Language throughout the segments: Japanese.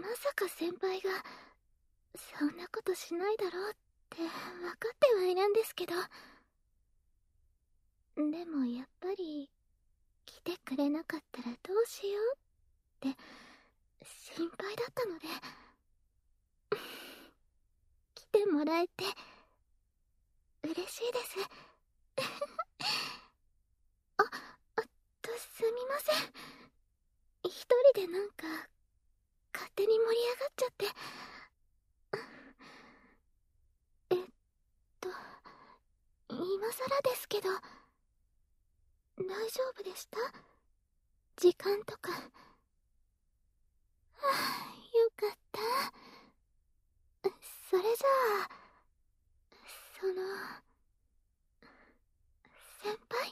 さか先輩がそんなことしないだろうって分かってはいるんですけど、でもやっぱり来てくれなかったらどうしようって心配だったので来てもらえて嬉しいです。すみません、一人でなんか勝手に盛り上がっちゃって。えっと今更ですけど大丈夫でした？時間とか。はあ、よかった。それじゃあその先輩、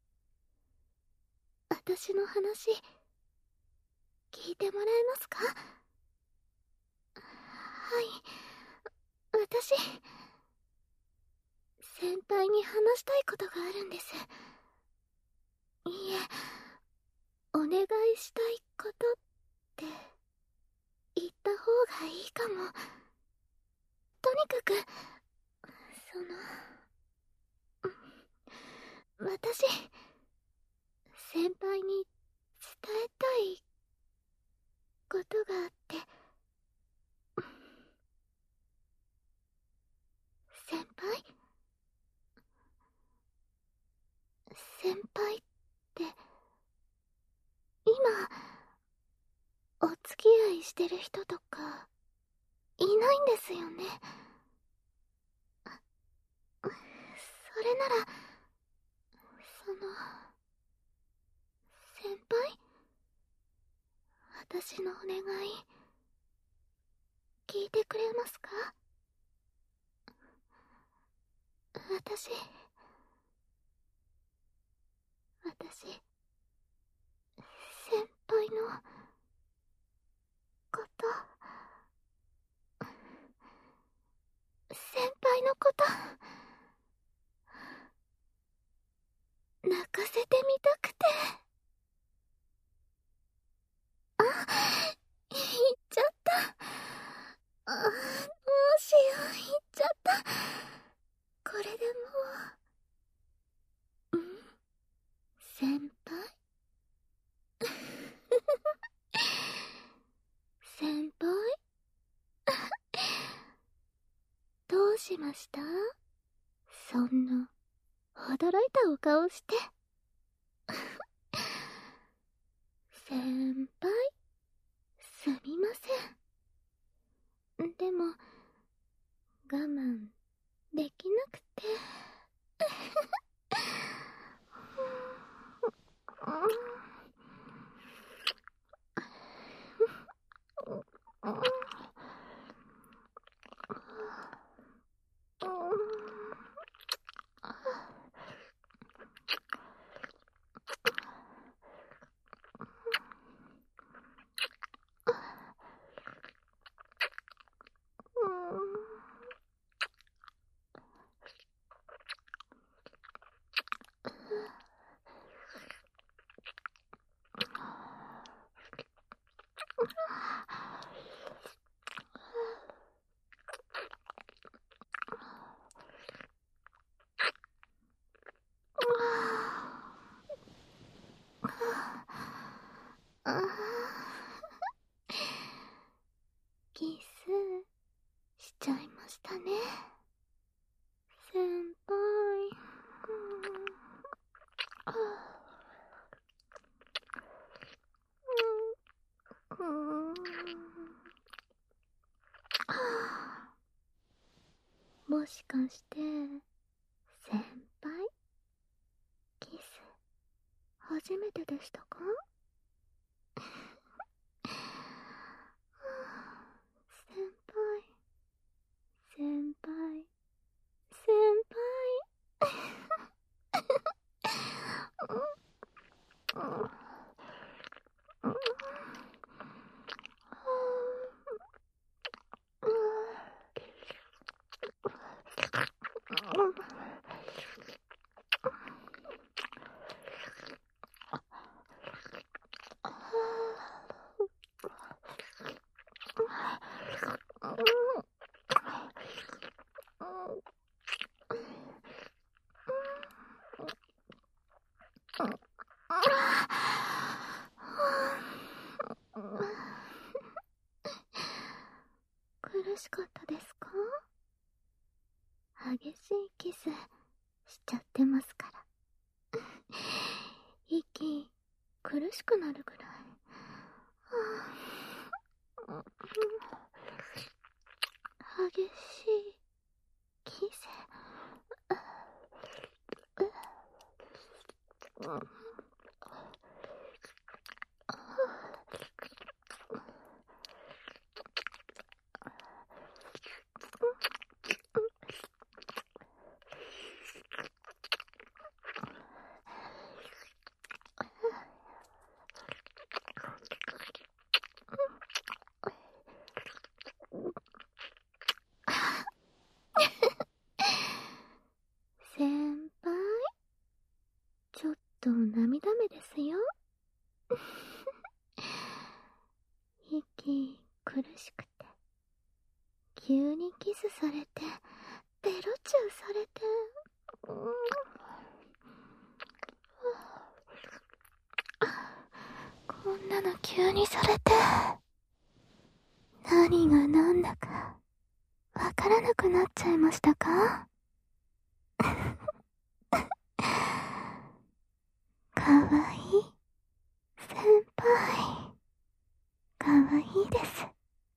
私の話聞いてもらえますか？はい、私先輩に話したいことがあるんです。いいえ、お願いしたいことって言った方がいいかも。とにかくその私先輩に伝えたいことがあって。先輩先輩って今お付き合いしてる人とかいないんですよね。それならその先輩、私のお願い聞いてくれますか？私先輩のこと先輩のこと泣かせてみたくて。あ、言っちゃった。どうしよう、言っちゃった。これでも先輩先輩どうしました？そんな驚いたお顔して。先輩、すみません。でも我慢できなくて。キスしちゃいましたね、先輩。もしかして先輩、キス初めてでしたか？先輩先輩先輩。 しかったですか？激しいキスしちゃってますから。息苦しくなるぐらい。激しいキス。先輩、ちょっと涙目ですよ。息苦しくて、急にキスされて、ベロチューされて、こんなの急にされて、何が何だかわからなくなっちゃいましたか？かわいい先輩、かわいいです。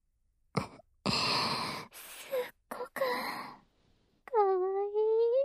すっごくかわいい。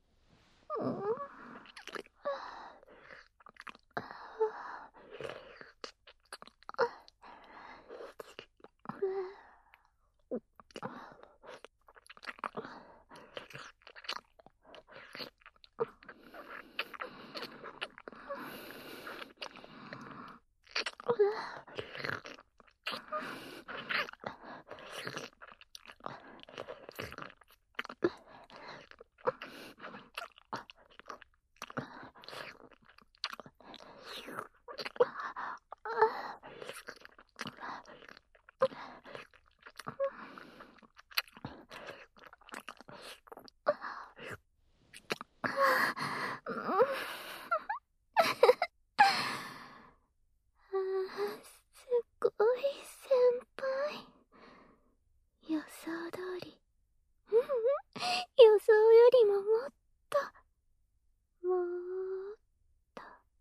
すっごい先輩。予想通り。予想よりももっと、もっと。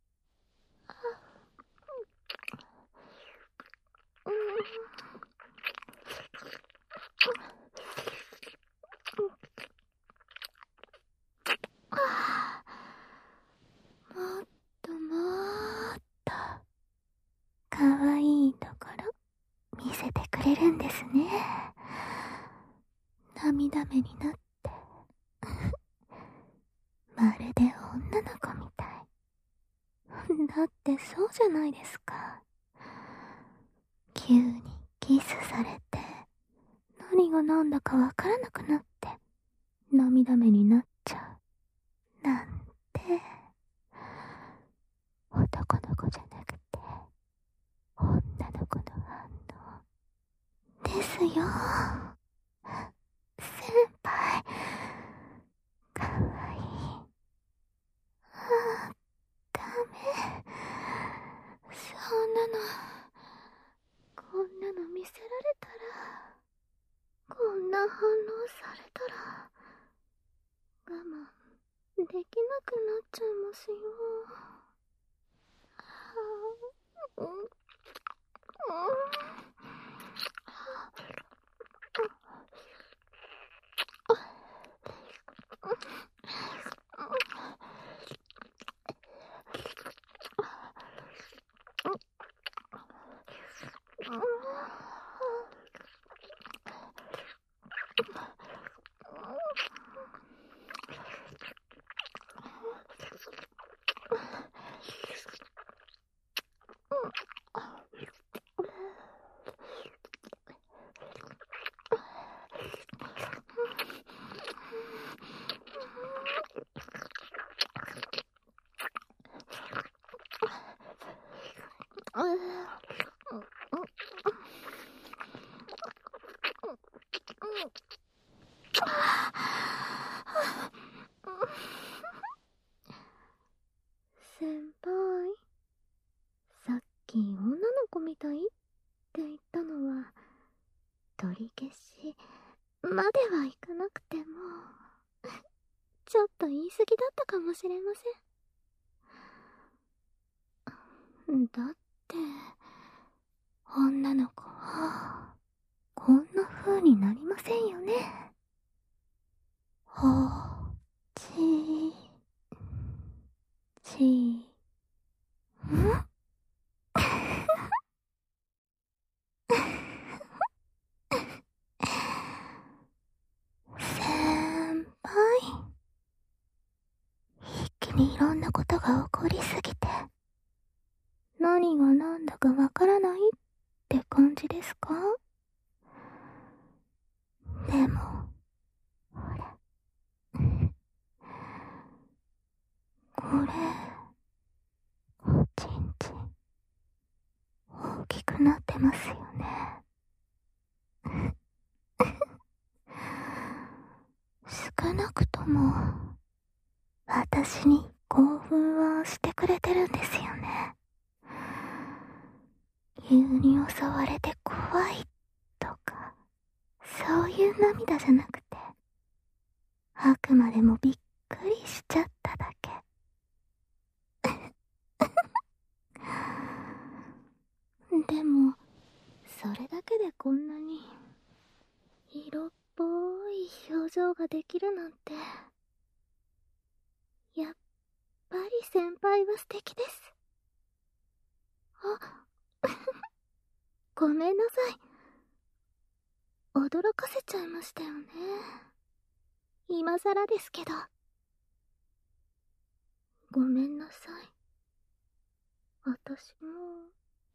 もっともっと、かわいいところ、見せてくれるんですね。涙目になって。まるで女の子みたい。だってそうじゃないですか。急にキスされて、何が何だかわからなくなって、涙目になっちゃう。なんて。男の子じゃなくて、女の子の反応。ですよ。先輩、かわいい。ダメ。そんなの、こんなの見せられたら、こんな反応されたら、我慢できなくなっちゃいますよ。 取り消しまではいかなくてもちょっと言い過ぎだったかもしれません。だって女の子はこんな風になりませんよね。ち先輩、一気にいろんなことが起こりすぎて何が何だかわからないって感じですか？でもほら、これおちんちん大きくなってますよね。少なくとも私に興奮はしてくれてるんですよね。急に襲われて怖いとかそういう涙じゃなくて、あくまでもびっくりしちゃっただけ。でもそれだけでこんなに色っぽい表情ができるなんて、やっぱり先輩は素敵です。あごめんなさい、驚かせちゃいましたよね。今さらですけど。ごめんなさい。私も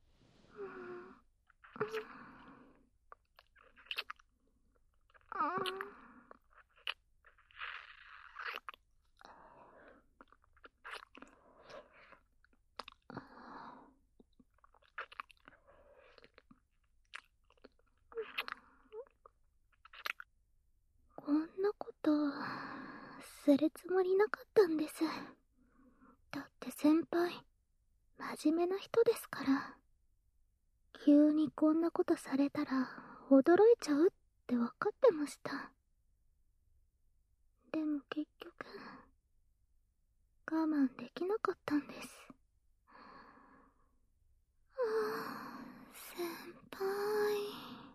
こんなことするつもりなかったんです。だって先輩真面目な人ですから。急にこんなことされたら驚いちゃうって分かってました。でも結局我慢できなかったんです。先輩。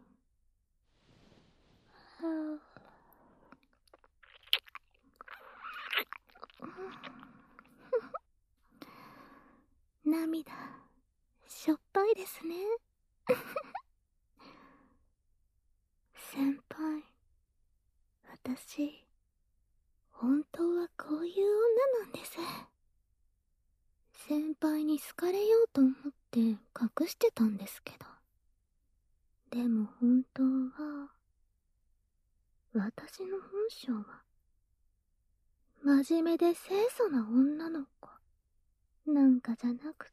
涙しょっぱいですね。先輩、私本当はこういう女なんです。先輩に好かれようと思って隠してたんですけど、でも本当は私の本性は真面目で清楚な女の子なんかじゃなくって、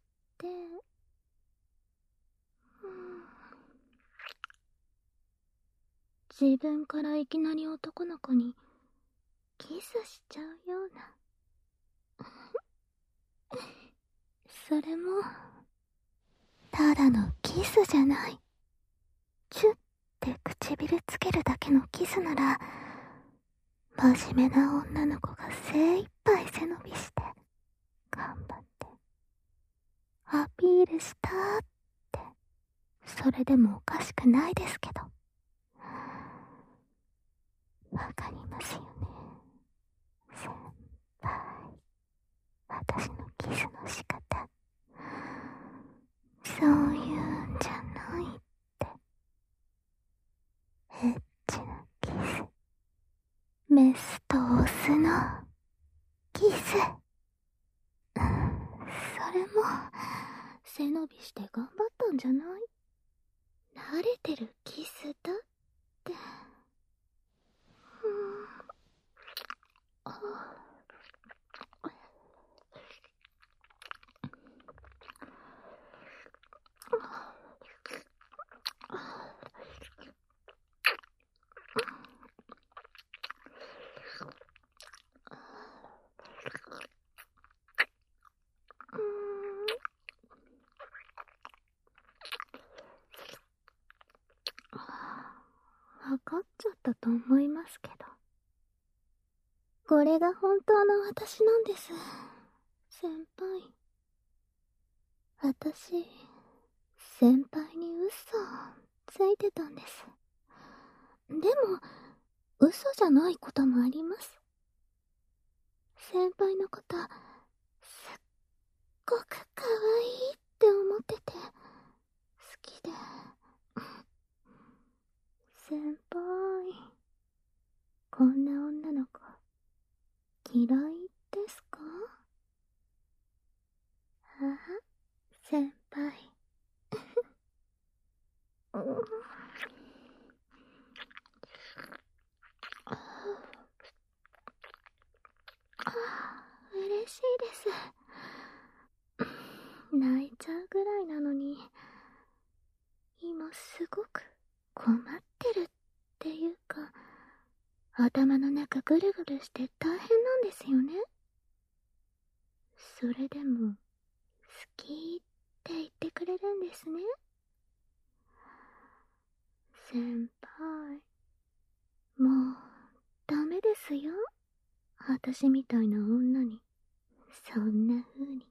自分からいきなり男の子にキスしちゃうようなそれもただのキスじゃない、チュッて唇つけるだけのキスなら真面目な女の子が精一杯背伸びして頑張ってアピールしたってそれでもおかしくないですけど、わかりますよね先輩。私のキスの仕方そういうんじゃないって。エッチなキス、メスとオスのキス、それも背伸びして頑張ったんじゃない？慣れてるキスだって。 かっちゃったと思いますけど。これが本当の私なんです、先輩。私、先輩に嘘をついてたんです。でも、嘘じゃないこともあります。先輩のこと、すっごく可愛いって思ってて、好きで。先輩、こんな女の子、嫌いですか？あ、先輩。嬉しいです。泣いちゃうぐらいなのに、今すごく困ってるっていうか、頭の中ぐるぐるして大変なんですよね。それでも、好きって言ってくれるんですね。先輩、もう、ダメですよ。私みたいな女に、そんな風に。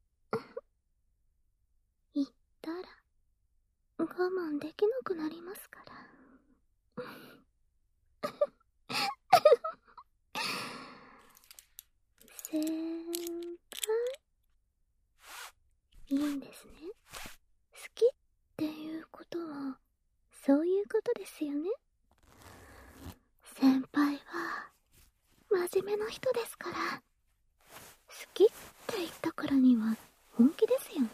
言ったら、我慢できなくなりますから。先輩、いいんですね。好きっていうことは、そういうことですよね。先輩は、真面目な人ですから、好きって言ったからには、本気ですよね。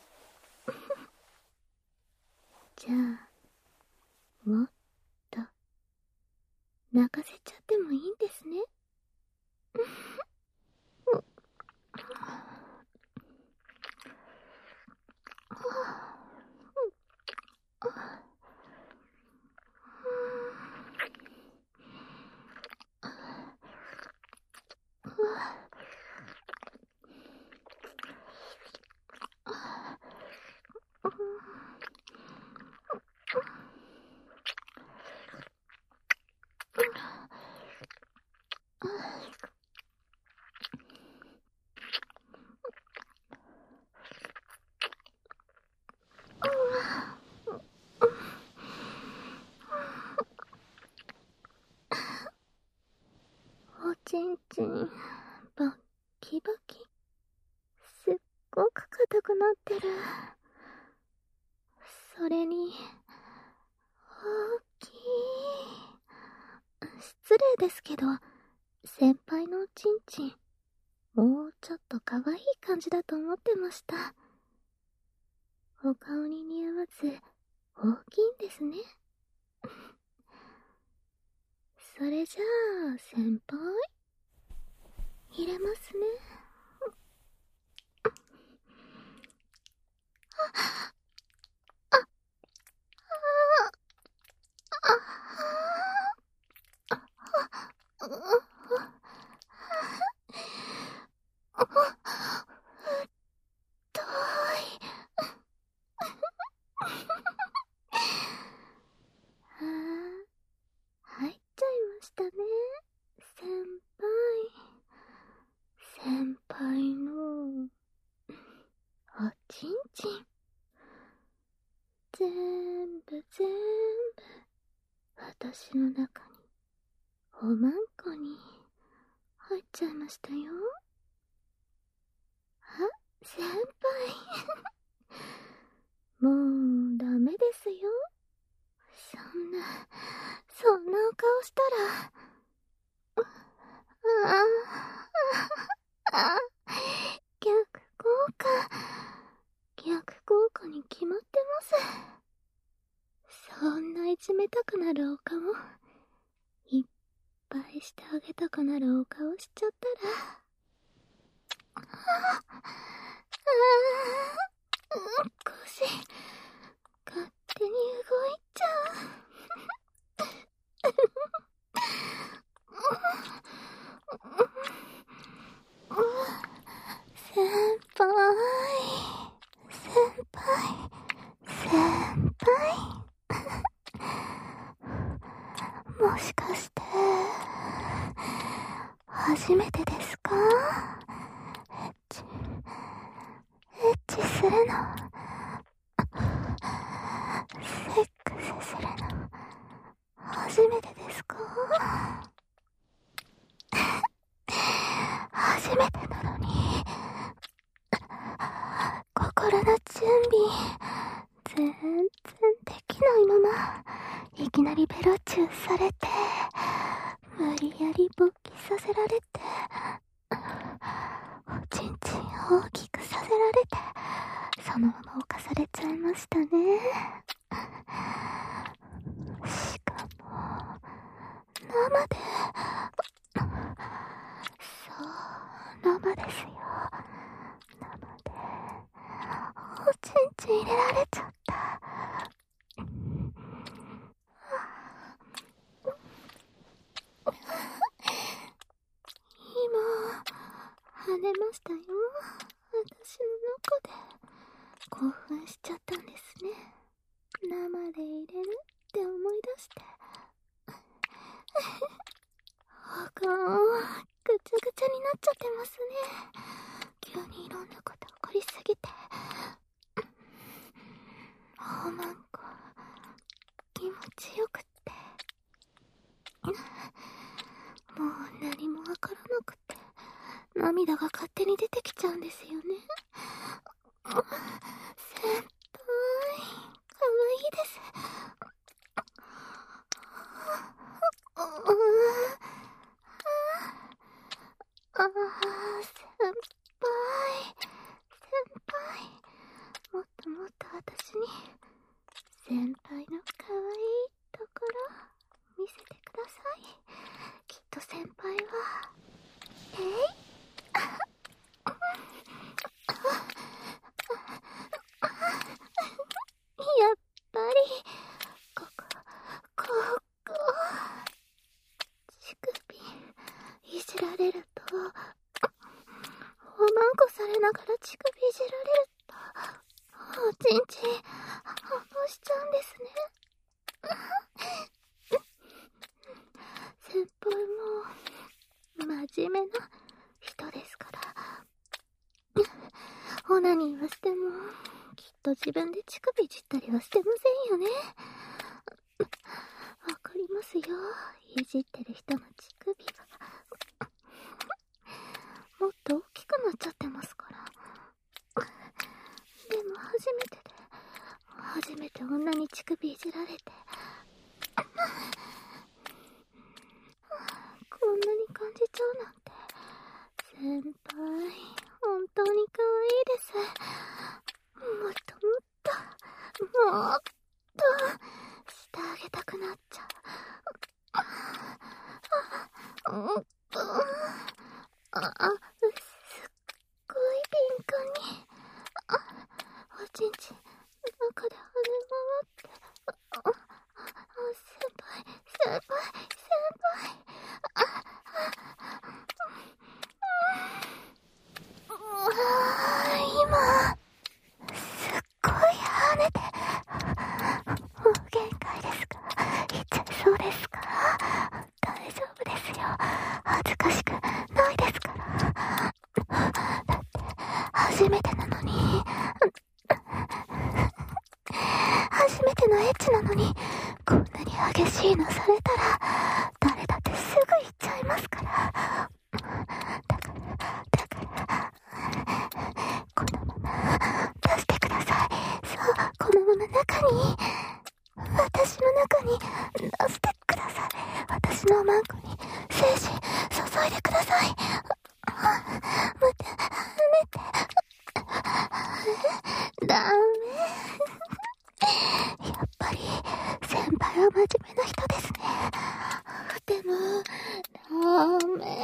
じゃあ、もっと、泣かせちゃってもいいんですね。おちんちん、バッキバキ。すっごく硬くなってる。それに、大きい。失礼ですけど、先輩のおちんちん、もうちょっと可愛い感じだと思ってました。お顔に似合わず、大きいんですね。それじゃあ、先輩、入れますね。遠い。入っちゃいましたね、先輩。先輩の、おちんちん。全部、私の中に、おまんこに、入っちゃいましたよ。あ、先輩。もう、ダメですよ。そんなお顔したら、逆効果。逆効果に決まってます。そんないじめたくなるお顔、いっぱいしてあげたくなるお顔しちゃったら、腰、勝手に動いちゃう。先輩、先輩、先輩。 しかして、初めてですか？エッチするの。セックスするの。初めてですか？初めてなのに、心の準備、全然できないまま、いきなりベロチューされて、無理やり勃起させられて、おちんちん大きくさせられて、そのまま犯されちゃいましたね。しかも、生で、そう、生ですよ。生で、おちんちん入れられちゃった。今、跳ねましたよ。私の中で興奮しちゃったんですね。生で入れるって思い出して。他ぐちゃぐちゃになっちゃってますね。急にいろんなこと起こりすぎて。なんか気持ちよくって。もう何もわからなくて、涙が勝手に出てきちゃうんですよね。先輩、かわいいです。先輩、もっともっと私に先輩の可愛いところ見せてください。きっと先輩はやっぱりここ乳首いじられると、おまんこされながら乳首いじられると、おちんちん発泡しちゃうんですね。先輩も真面目な人ですから、オナニーはしてもきっと自分で乳首いじったりはしてませんよね。わかりますよ、いじってる人の乳首がもっと大きくなっちゃってますから。でも初めて女に乳首いじられて、こんなに感じちゃうなんて。先輩、本当に可愛いです。もっとしてあげたくなっちゃう。すっごい敏感に、おちんちん中で跳ね回って、先輩、今すっごい跳ねて、もう限界ですか？いっちゃいそうですか？大丈夫ですよ、恥ずかしくないですから。だって初めてなのに、初めてのエッチなのに、こんなに激しいのされたら誰だってすぐ行っちゃいますから。だからこのまま出してください。そう、このまま私の中に出してください。私のマンコに精子注いでください。待って、ダメ。やっぱり先輩は真面目な人ですね。でもダメ。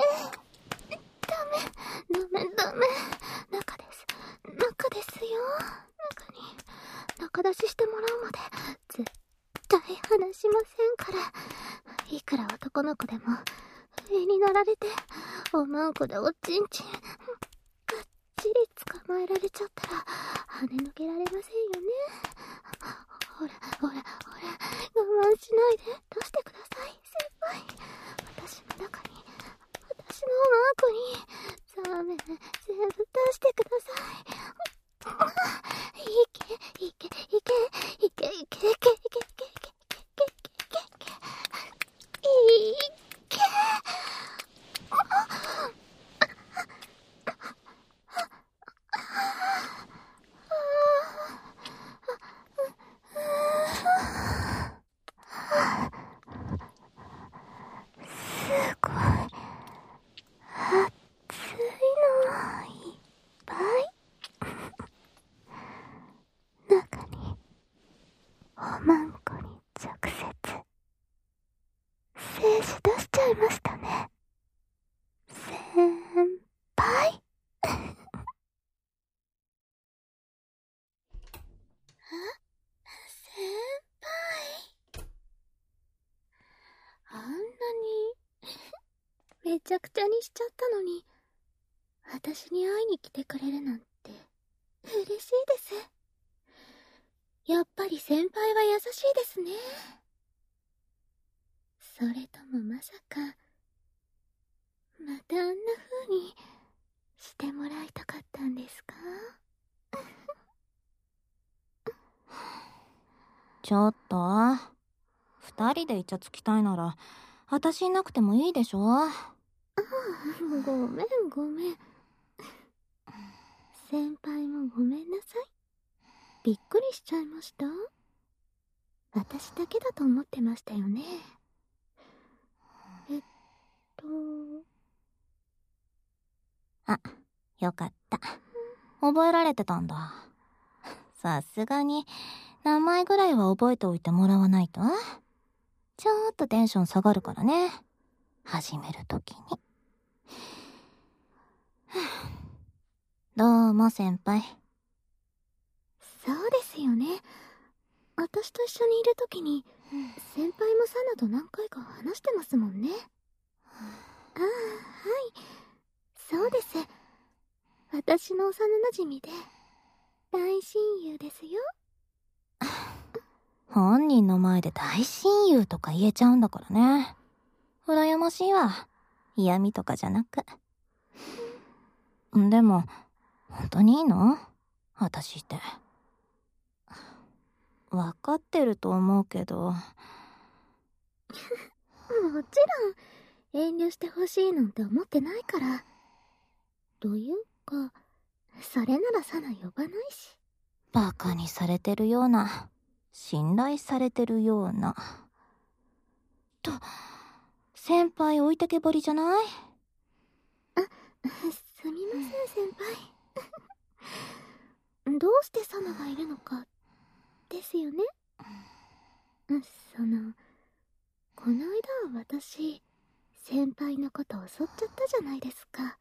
中ですよ。中出ししてもらうまで絶対離しませんから。いくら男の子でも上に乗られておまんこでおちんちんがっちり捕まえられちゃったら跳ねのけられませんよね。ほら我慢しないで出してください先輩。 輩、私の中に、私のマークにザーメン全部出してください。いけいけいけいけいけいけいけいけいけいけいけいけめちゃくちゃにしちゃったのに、私に会いに来てくれるなんて、嬉しいです。やっぱり先輩は優しいですね。それともまさか、またあんな風にしてもらいたかったんですか？ ちょっと、二人でイチャつきたいなら、私いなくてもいいでしょ？ ごめんごめん。先輩もごめんなさい。びっくりしちゃいました。私だけだと思ってましたよね。 あ、よかった。覚えられてたんだ。さすがに、名前ぐらいは覚えておいてもらわないと。ちょっとテンション下がるからね。始めるときに。どうも先輩。 そうですよね。私と一緒にいるときに、先輩もサナと何回か話してますもんね。ああ、はい。そうです。私の幼馴染で、大親友ですよ。 本人の前で大親友とか言えちゃうんだからね。羨ましいわ。嫌味とかじゃなく。でも、本当にいいの？私って。わかってると思うけど。 もちろん、遠慮してほしいなんて思ってないから。というか、それならサナ呼ばないし。 バカにされてるような、信頼されてるような。と、先輩置いてけぼりじゃない？ あ、すみません先輩。どうしてサナがいるのか、ですよね。この間は私、先輩のこと襲っちゃったじゃないですか。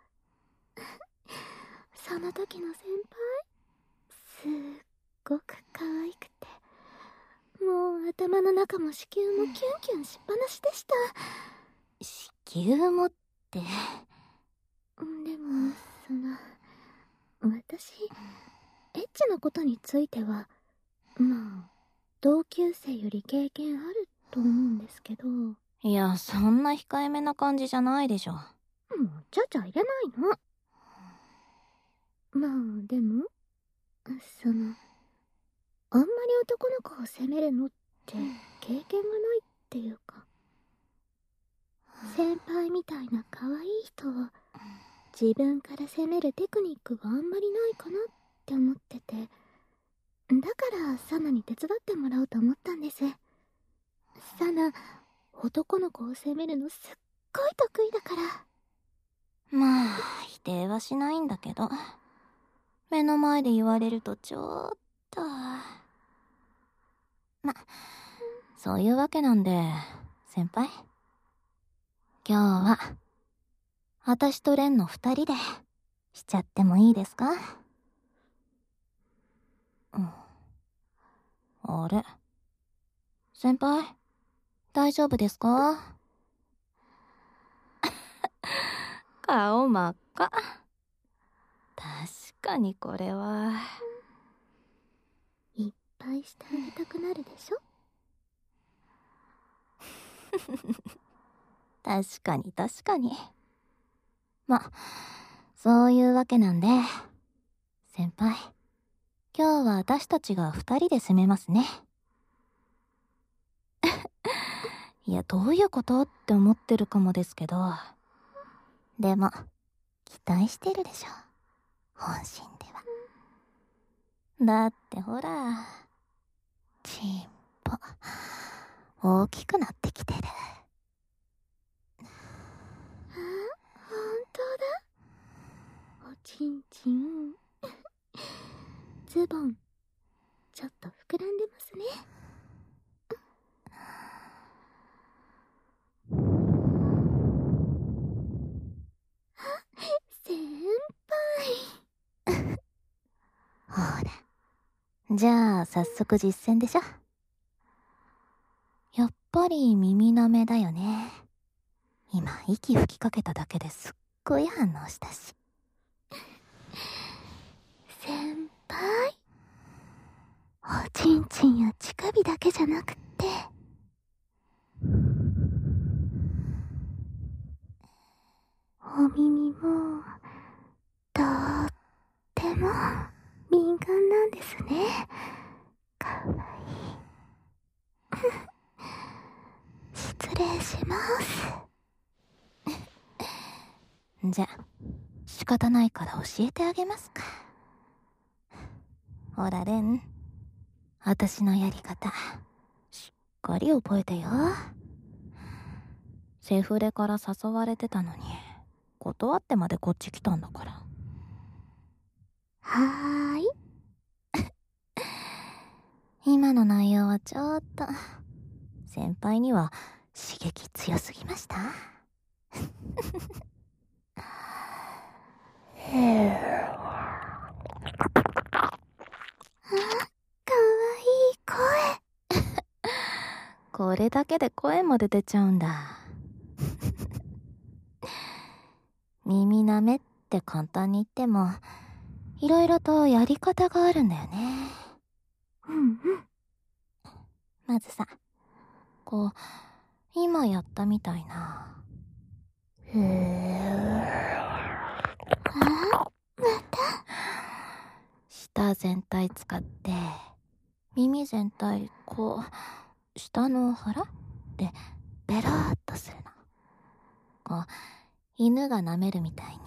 その時の先輩、すっごく可愛くて、もう頭の中も子宮もキュンキュンしっぱなしでした。 子宮もって。 でも、私、エッチなことについては、まあ、同級生より経験あると思うんですけど。 いや、そんな控えめな感じじゃないでしょ。 もう、ちゃちゃ入れないの。まあ、でも、あんまり男の子を責めるのって経験がないっていうか、先輩みたいな可愛い人を自分から責めるテクニックがあんまりないかなって思ってて、だからサナに手伝ってもらおうと思ったんです。サナ、男の子を責めるのすっごい得意だから。 まあ、否定はしないんだけど、目の前で言われるとちょっと。そういうわけなんで、先輩。今日は、私と蓮の二人で、しちゃってもいいですか？あれ？先輩、大丈夫ですか？顔真っ赤。確かにこれは。 いっぱいしてあげたくなるでしょ？ 確かに確かに。ま、そういうわけなんで、先輩、今日は私たちが2人で攻めますね。いや、どういうことって思ってるかもですけど、でも、期待してるでしょ。本心では。だってほら、チンポ、大きくなってきてる。 本当だ。おちんちん。ズボン、ちょっと膨らんでますね。先輩。 ほら。じゃあ、早速実践でしょ。やっぱり耳舐めだよね。今、息吹きかけただけですっごい反応したし。 先輩。おちんちんや乳首だけじゃなくって、お耳も、とっても敏感なんですね。かわいい。失礼します。 じゃ、仕方ないから教えてあげますか。ほら、レン。私のやり方、しっかり覚えてよ。セフレから誘われてたのに、断ってまでこっち来たんだから。 はーい。 今の内容はちょっと、先輩には刺激強すぎました？ かわいい声。 これだけで声まで出ちゃうんだ。耳舐めって簡単に言っても、いろいろとやり方があるんだよね。 うんうん。 まずさ、こう、今やったみたいな。舌全体使って、耳全体、こう、下の腹で、ベラーっとするの。こう、犬が舐めるみたいに。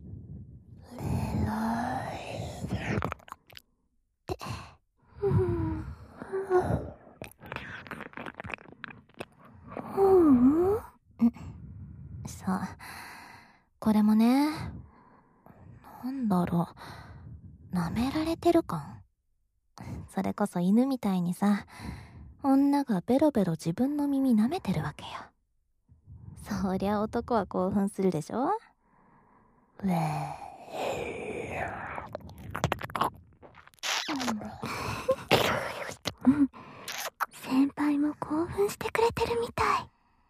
そう。これもね、なんだろう、舐められてる感。それこそ犬みたいにさ、女がベロベロ自分の耳舐めてるわけよ。そりゃ男は興奮するでしょ。 先輩も興奮してくれてるみたい。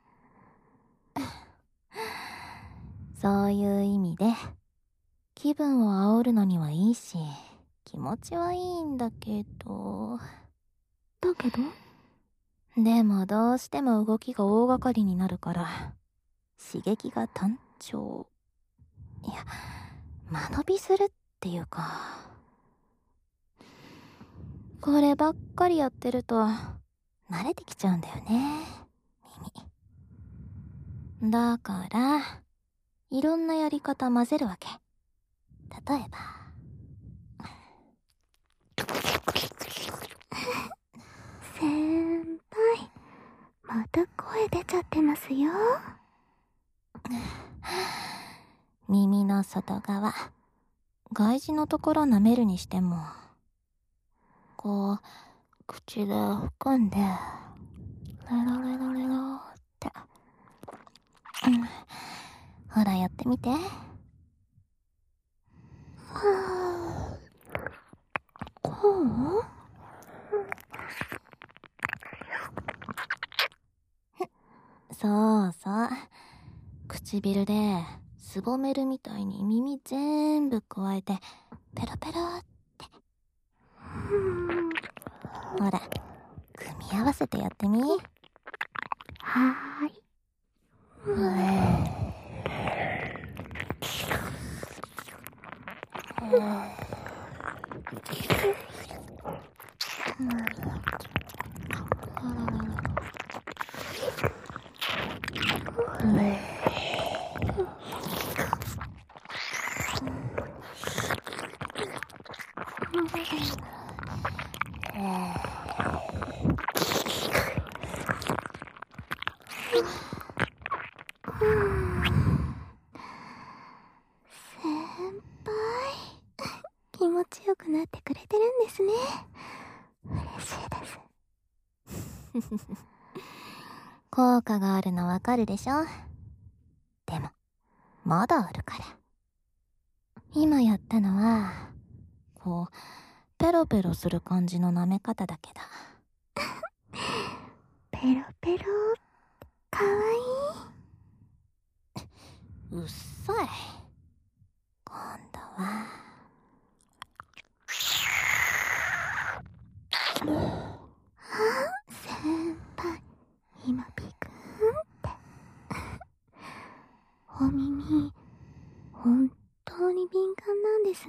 そういう意味で、気分を煽るのにはいいし、気持ちはいいんだけど。 だけど？ でもどうしても動きが大掛かりになるから、刺激が単調。いや、間延びするっていうか。こればっかりやってると、慣れてきちゃうんだよね、耳。だから、いろんなやり方混ぜるわけ。例えば、 先輩、また声出ちゃってますよ。 耳の外側、外耳のところ舐めるにしても、こう、口で含んで、レロレロレロって。ほら、やってみて。 こう？ そうそう。唇ですぼめるみたいに耳全部加えて、ペロペロって。ほら、組み合わせてやってみ。 はーい。 気持ちよくなってくれてるんですね。嬉しいです。 効果があるのわかるでしょ。でもまだあるから。今やったのはこうペロペロする感じの舐め方だけど。 ペロペロかわいい。 うっさい。今度は先輩、今ピクーンってお耳本当に敏感なんですね。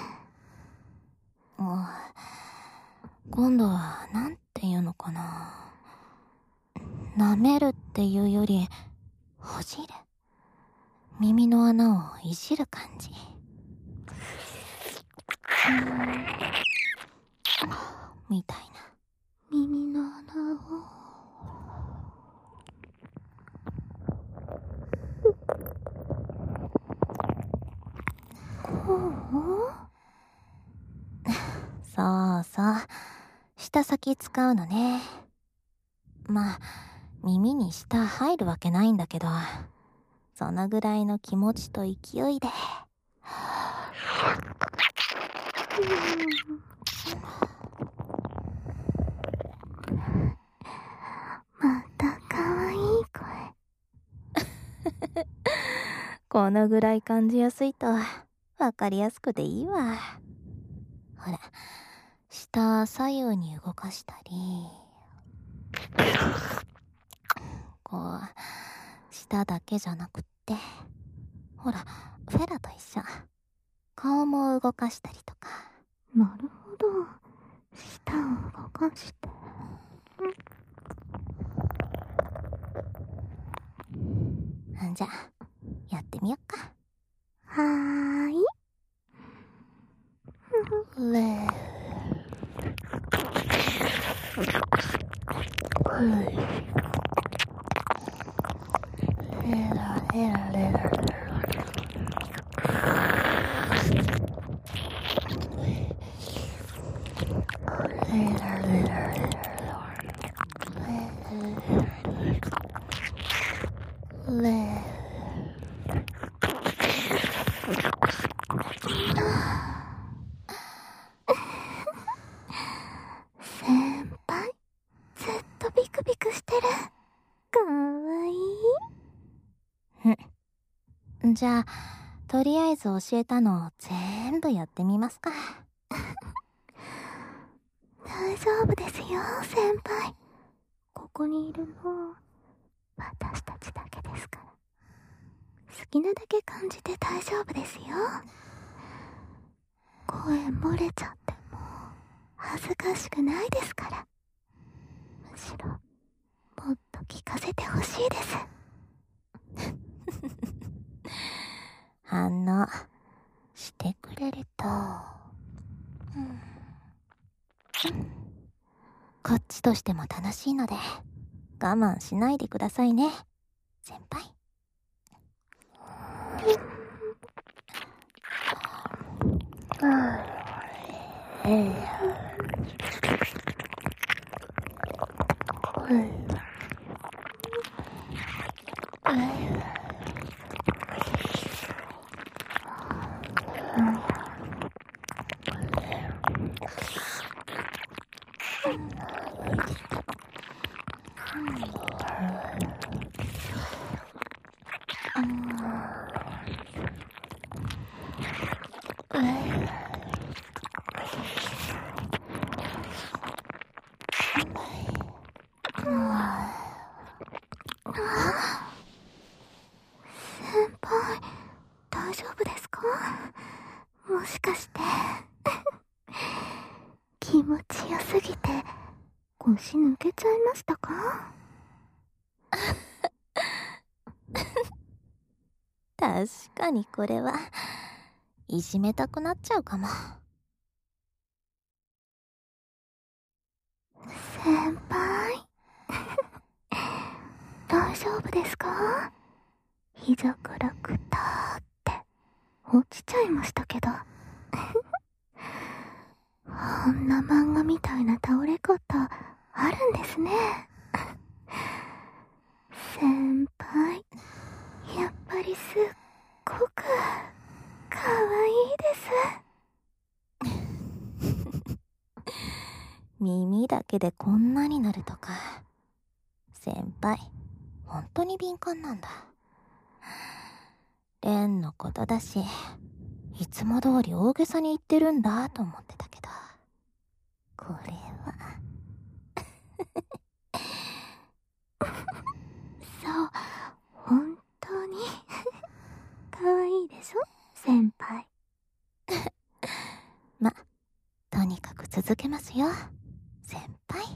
今度はなんて言うのかな。舐めるっていうよりほじる。耳の穴をいじる感じ。みたいな。 耳の穴をこう？ そうそう。舌先使うのね。まあ、耳に舌入るわけないんだけど、そのぐらいの気持ちと勢いで。 またかわいい声。 このぐらい感じやすいとわかりやすくていいわ。ほら、舌左右に動かしたり、こう舌だけじゃなくって、ほらフェラと一緒。顔も動かしたりとか。 なるほど、舌を動かして。 じゃあやってみよっか。 はーい。先輩、ずっとビクビクしてる。かわいい。じゃあとりあえず教えたのを全部やってみますか。 大丈夫ですよ、先輩。ここにいるの私たちだけですから。好きなだけ感じて大丈夫ですよ。声漏れちゃっても恥ずかしくないですから。むしろもっと聞かせてほしいです。 反応してくれると、こっちとしても楽しいので我慢しないでくださいね、先輩。 先輩、大丈夫ですか？もしかして気持ちよすぎて腰抜けちゃいましたか？ 確かにこれは、いじめたくなっちゃうかも。 先輩大丈夫ですか？膝からくたーって落ちちゃいましたけどこんな漫画みたいな倒れ方あるんですね先輩、やっぱりすっごくかわいいです耳だけでこんなになるとか。先輩、本当に敏感なんだ。レンのことだし、いつも通り大げさに言ってるんだと思ってたけど、これはそう、本当にかわいいでしょ先輩ま、とにかく続けますよ先輩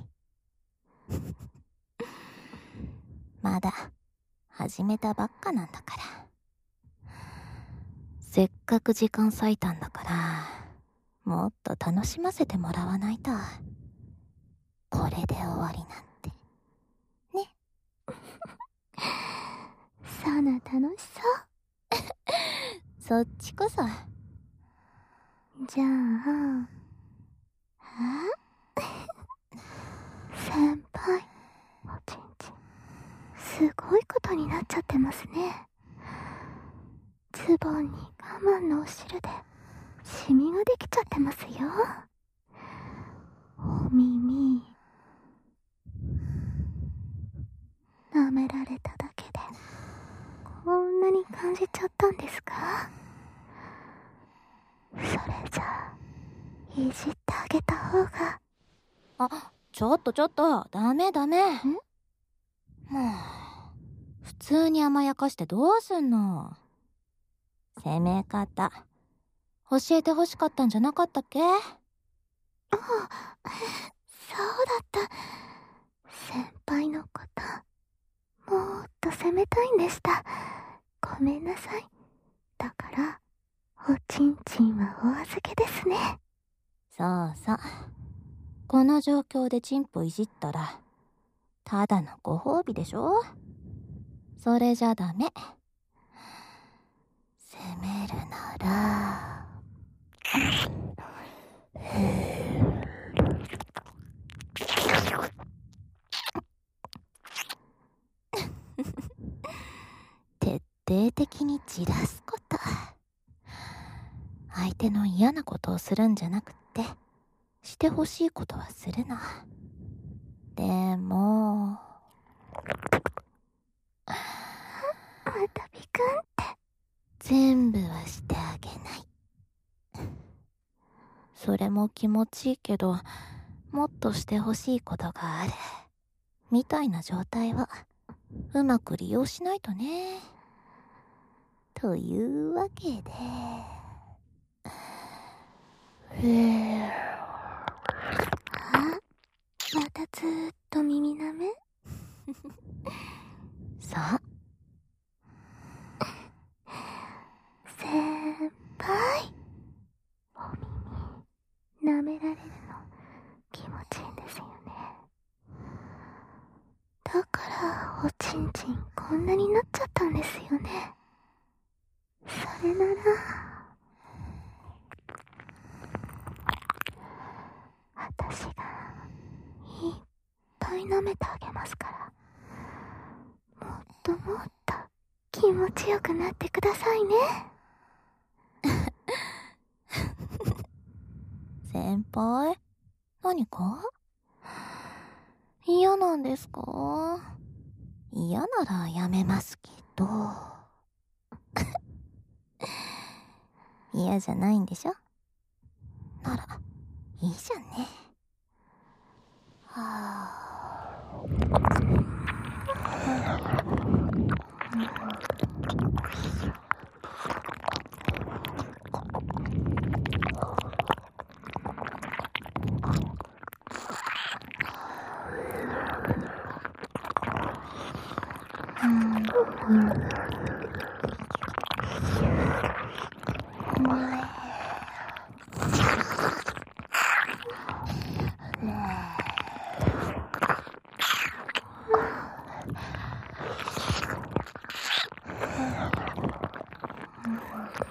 まだ始めたばっかなんだから。せっかく時間割いたんだから、もっと楽しませてもらわないと。これで終わりなんてねそんな楽しそっちこそ。 じゃあ先輩、おちんちんすごいことになっちゃってますね。ズボンに我慢のお汁でシミができちゃってますよ。お耳舐められただけでこんなに感じちゃったんですか？それじゃあいじってあげた方が。 あ、ちょっとダメ。もう普通に甘やかしてどうすんの。攻め方教えてほしかったんじゃなかったっけ？ あ、そうだった。先輩のこともっと責めたいんでした。ごめんなさい。だからおちんちんはお預けですね。 そうこの状況でチンポいじったらただのご褒美でしょ。それじゃダメ。責めるなら徹底的にじらすこと。相手の嫌なことをするんじゃなくってしてほしいことはするの。でもまたビクンって全部はしてあげない。それも気持ちいいけどもっとしてほしいことがあるみたいな状態はうまく利用しないとね。というわけでまたずーっと耳舐めさあ先輩、お耳舐められるの気持ちいいんですよね。だからおちんちんこんなになっちゃったんですよね。それなら私がいっぱい舐めてあげますから、もっともっと気持ちよくなってくださいね先輩、何か嫌なんですか？嫌ならやめますけど嫌じゃないんでしょ？ならいいじゃんね。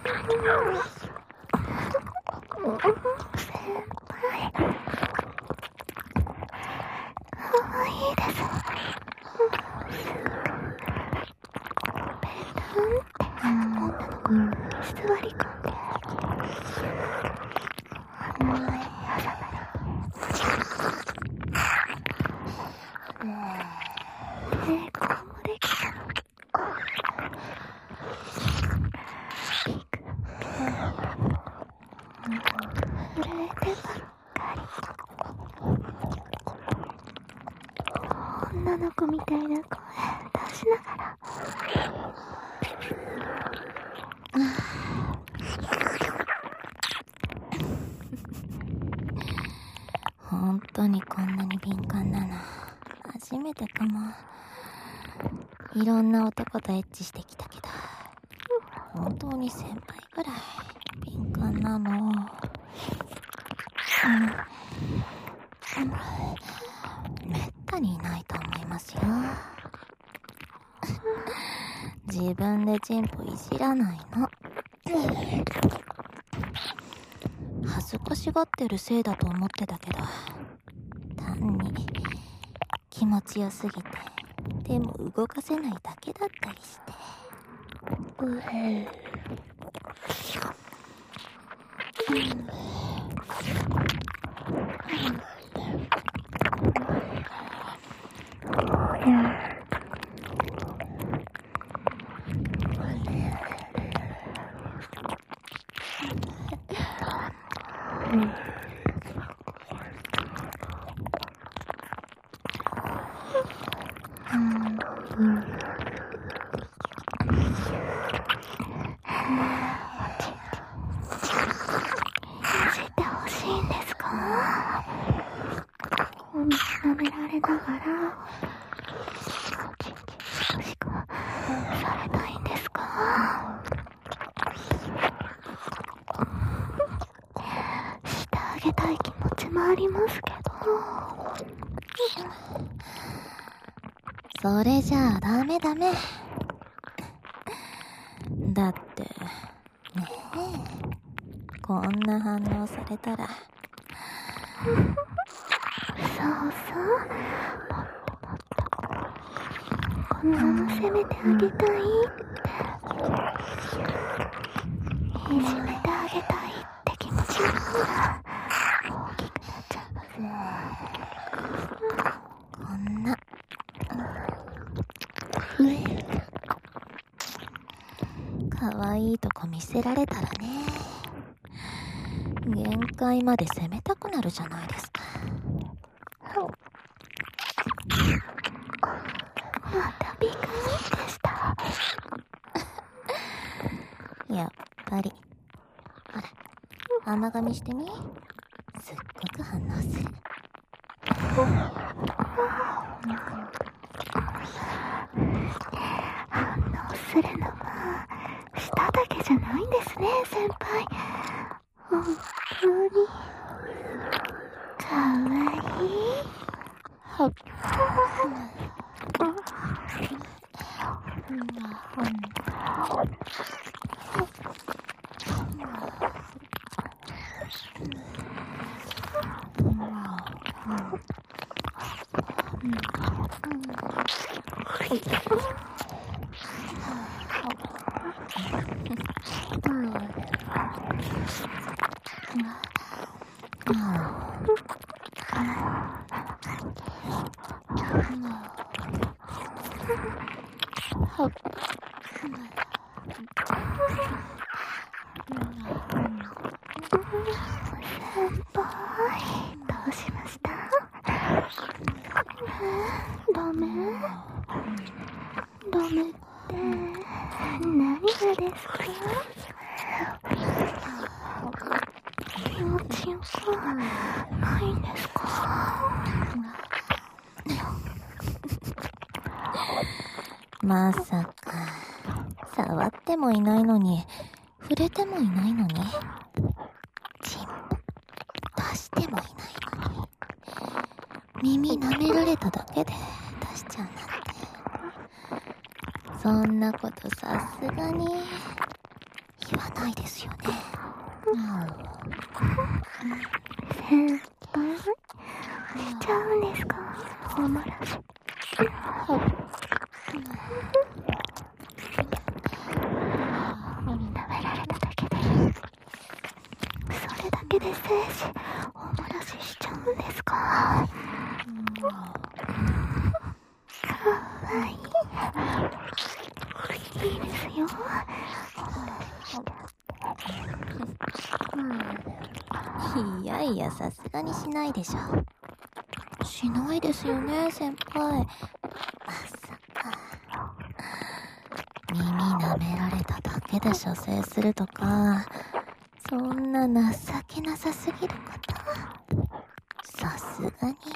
女の子みたいな声出しながら本当にこんなに敏感なの初めてかも。いろんな男とエッチしてきたけど、本当に先輩ぐらい敏感なの。めったにいないと思いますよ。自分でチンポいじらないの。恥ずかしがってるせいだと思ってたけど、単に気持ちよすぎて手も動かせないだけだったりして。 舐められながら少しくされたいんですか？してあげたい気持ちもありますけど。 それじゃあダメ。だってねえ、こんな反応されたらそうもっとこのまま責めてあげたいっていじめてあげたいって気持ちの方が大きくなっちゃいますね。 こんな可愛いとこ見せられたらね、限界まで攻めたくなるじゃないですか。 またビクッでした。 やっぱりほら、甘噛みしてみ。すっごく反応する。 反応するのは舌だけじゃないんですね、先輩。本当にかわいい。先輩、どうしました？ダメって何がですか？気持ちよくないんですか？ まさか触ってもいないのに触れてもいないのにチンポ出してもいないのに耳舐められただけで出しちゃうなんて、そんなことさすがに言わたいですよね。 先輩、しちゃうんですか？おもらし。舐められただけで、それだけで精子おもらししちゃうんですか？かわいい。いいですよ。 いやいや、さすがにしないでしょ。しないですよね、先輩。まさか。耳舐められただけで射精するとか、そんな情けなさすぎること。さすがに。ね。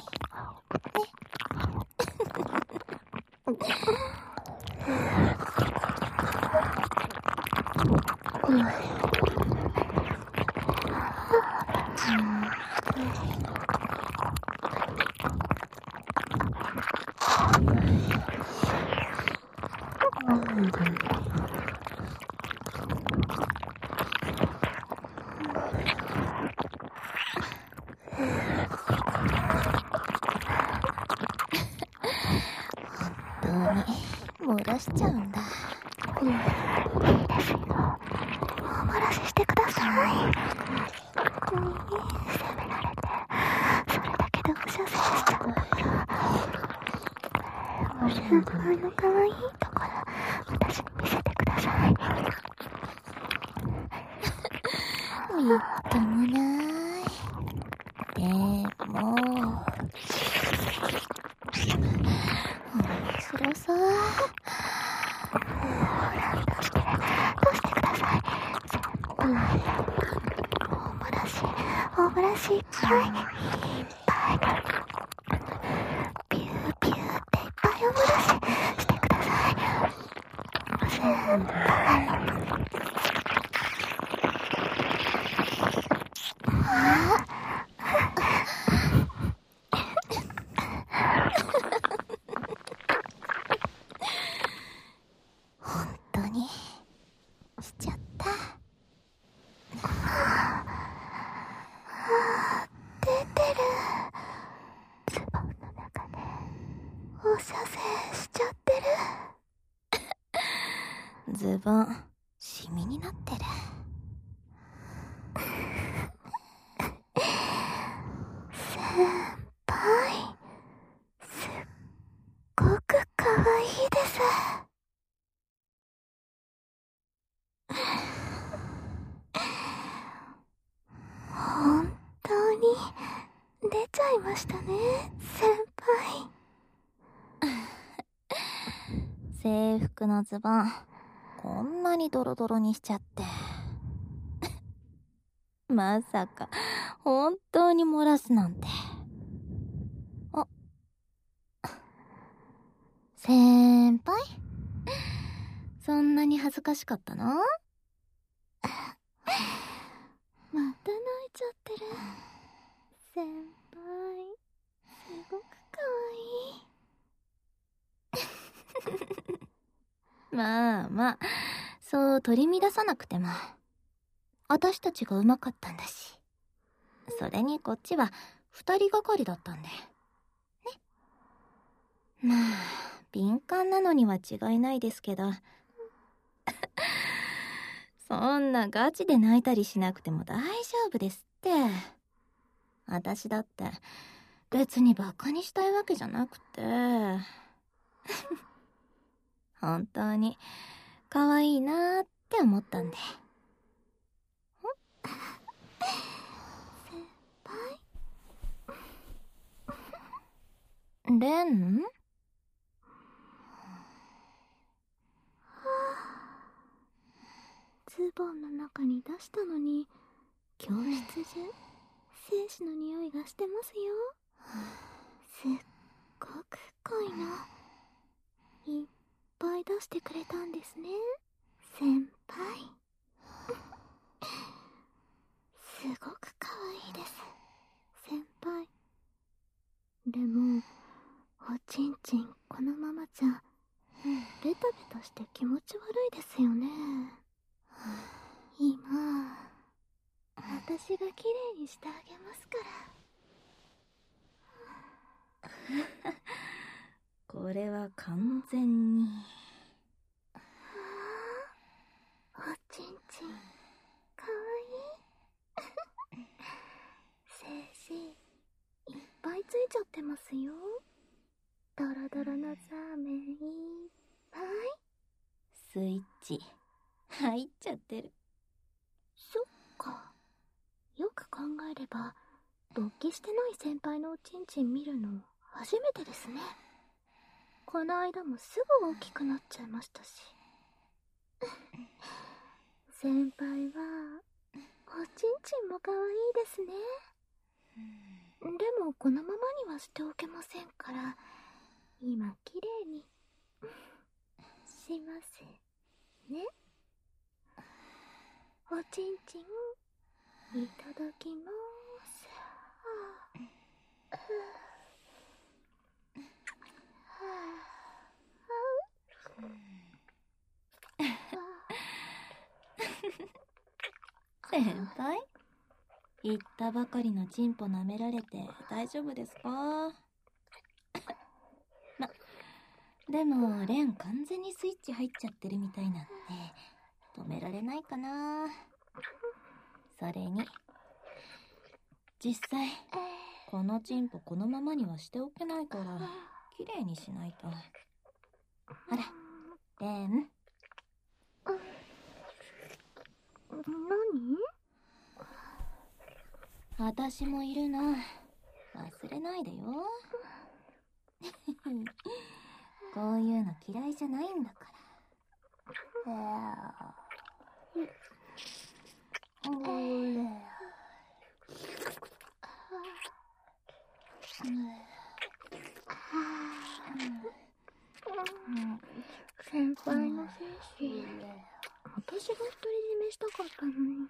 本当に漏らしちゃうんだ。 いいですよ。おもらししてください。責められて、それだけでお射精しちゃうんだ。先輩の可愛いところ、私に見せてください。 みっともない。でも、面白そう。 どうしてください。先輩。おもらしいっぱい。いっぱい。ピューピューっていっぱいおもらししてください。先輩。 本当にしちゃった。 出てる。ズボンの中でお射精しちゃってる。 ズボンシミになってる。 先輩、すっごくかわいいです。本当に出ちゃいましたね、先輩。 制服のズボンこんなにドロドロにしちゃってまさか本当に漏らすなんて。あ、先輩、そんなに恥ずかしかったの？ また泣いちゃってる。先輩、すごくかわいい。 まあまあ、そう取り乱さなくても私たちがうまかったんだし、それにこっちは2人がかりだったんでね。まあ敏感なのには違いないですけどそんなガチで泣いたりしなくても大丈夫ですって。私だって別にバカにしたいわけじゃなくて本当に可愛いなーって思ったんで。 先輩、 レン？ ズボンの中に出したのに教室中精子の匂いがしてますよ。すっごく濃いのいっぱい出してくれたんですね、先輩。すごく可愛いです、先輩。でもおちんちんこのままじゃベタベタして気持ち悪いですよね。 今、私がきれいにしてあげますから。 これは完全に。 おちんちん、かわいい。精子、いっぱいついちゃってますよ。ドロドロのザーメンいっぱい。 スイッチ、入っちゃってる。 そっか。よく考えれば、勃起してない先輩のおちんちん見るの初めてですね。この間もすぐ大きくなっちゃいましたし。先輩は、おちんちんもかわいいですね。でもこのままにはしておけませんから、今きれいにしますね。おちんちんいただきます。 先輩、言ったばかりのチンポ舐められて大丈夫ですか？でもレン完全にスイッチ入っちゃってるみたいなんで止められないかな。それに実際このチンポこのままにはしておけないからきれいにしないと。ほらレン。 何？ 私もいるの忘れないでよ。こういうの嫌いじゃないんだから。 先輩の精子、私が独り占めしたかったのに。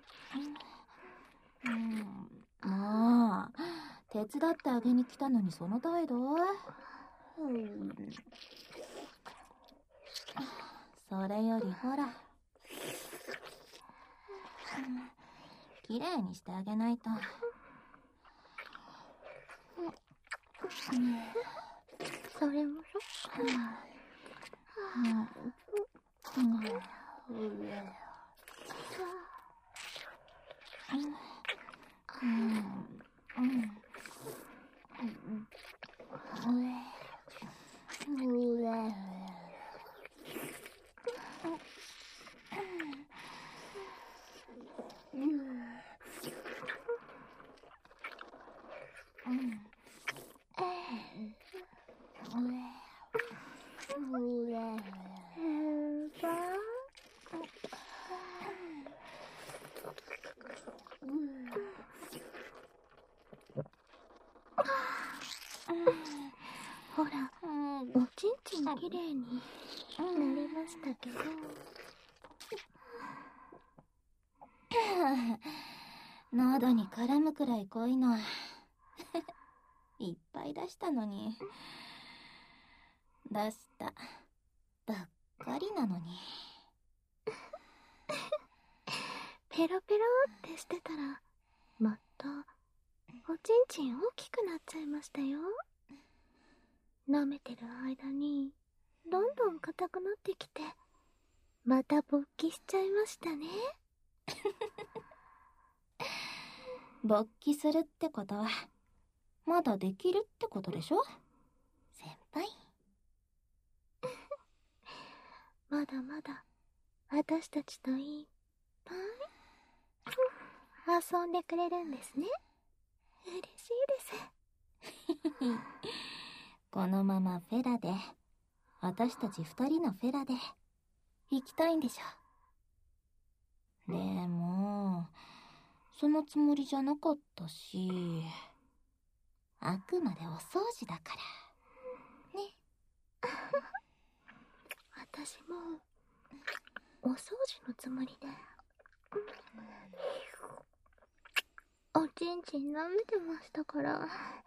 もう手伝ってあげに来たのにその態度。それよりほら、きれいにしてあげないと。 それもそっか。ほら、おちんちんきれいになりましたけど。 喉に絡むくらい濃いのいっぱい出したのに。出したばっかりなのに。 ペロペロってしてたら、またおちんちん大きくなっちゃいましたよ。舐めてる間にどんどん硬くなってきて、また勃起しちゃいましたね。 勃起するってことはまだできるってことでしょ先輩。 まだまだ私たちといっぱい遊んでくれるんですね。嬉しいです。 このままフェラで、私たち二人のフェラで行きたいんでしょ。でもそのつもりじゃなかったし、あくまでお掃除だからね。 私もお掃除のつもりでおちんちん舐めてましたから、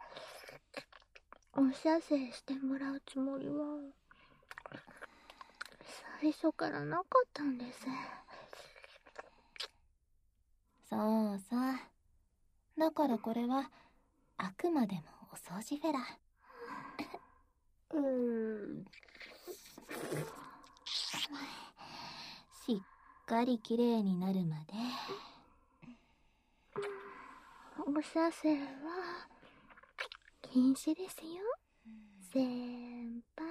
お射精してもらうつもりは最初からなかったんです。 そうさ。だからこれは、あくまでもお掃除フェラ。しっかりきれいになるまで。 おさせは禁止ですよ、先輩。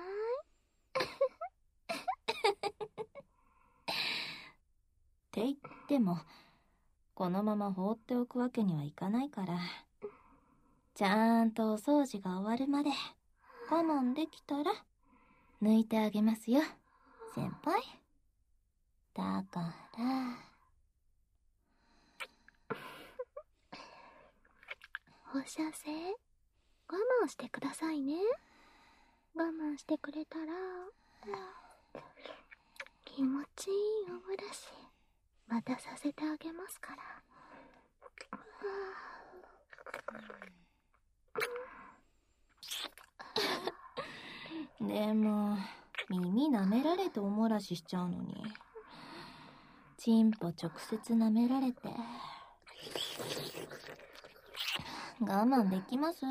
って言っても、このまま放っておくわけにはいかないから、ちゃんとお掃除が終わるまで我慢できたら抜いてあげますよ、先輩。だから。 おしゃせ、我慢してくださいね。我慢してくれたら気持ちいいおブラシまたさせてあげますから。 でも耳舐められておもらししちゃうのに、チンポ直接舐められて我慢できます？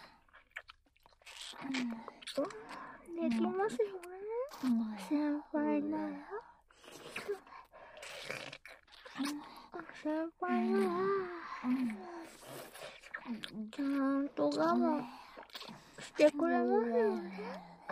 できますよね、先輩なら。先輩ならちゃんと我慢してくれますよね。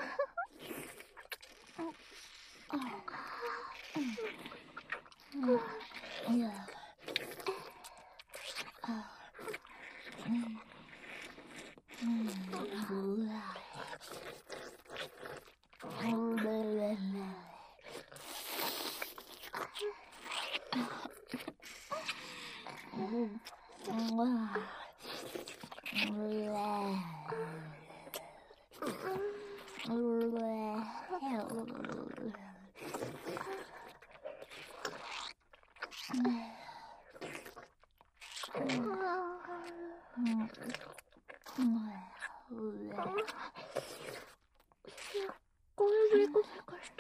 これでこせかして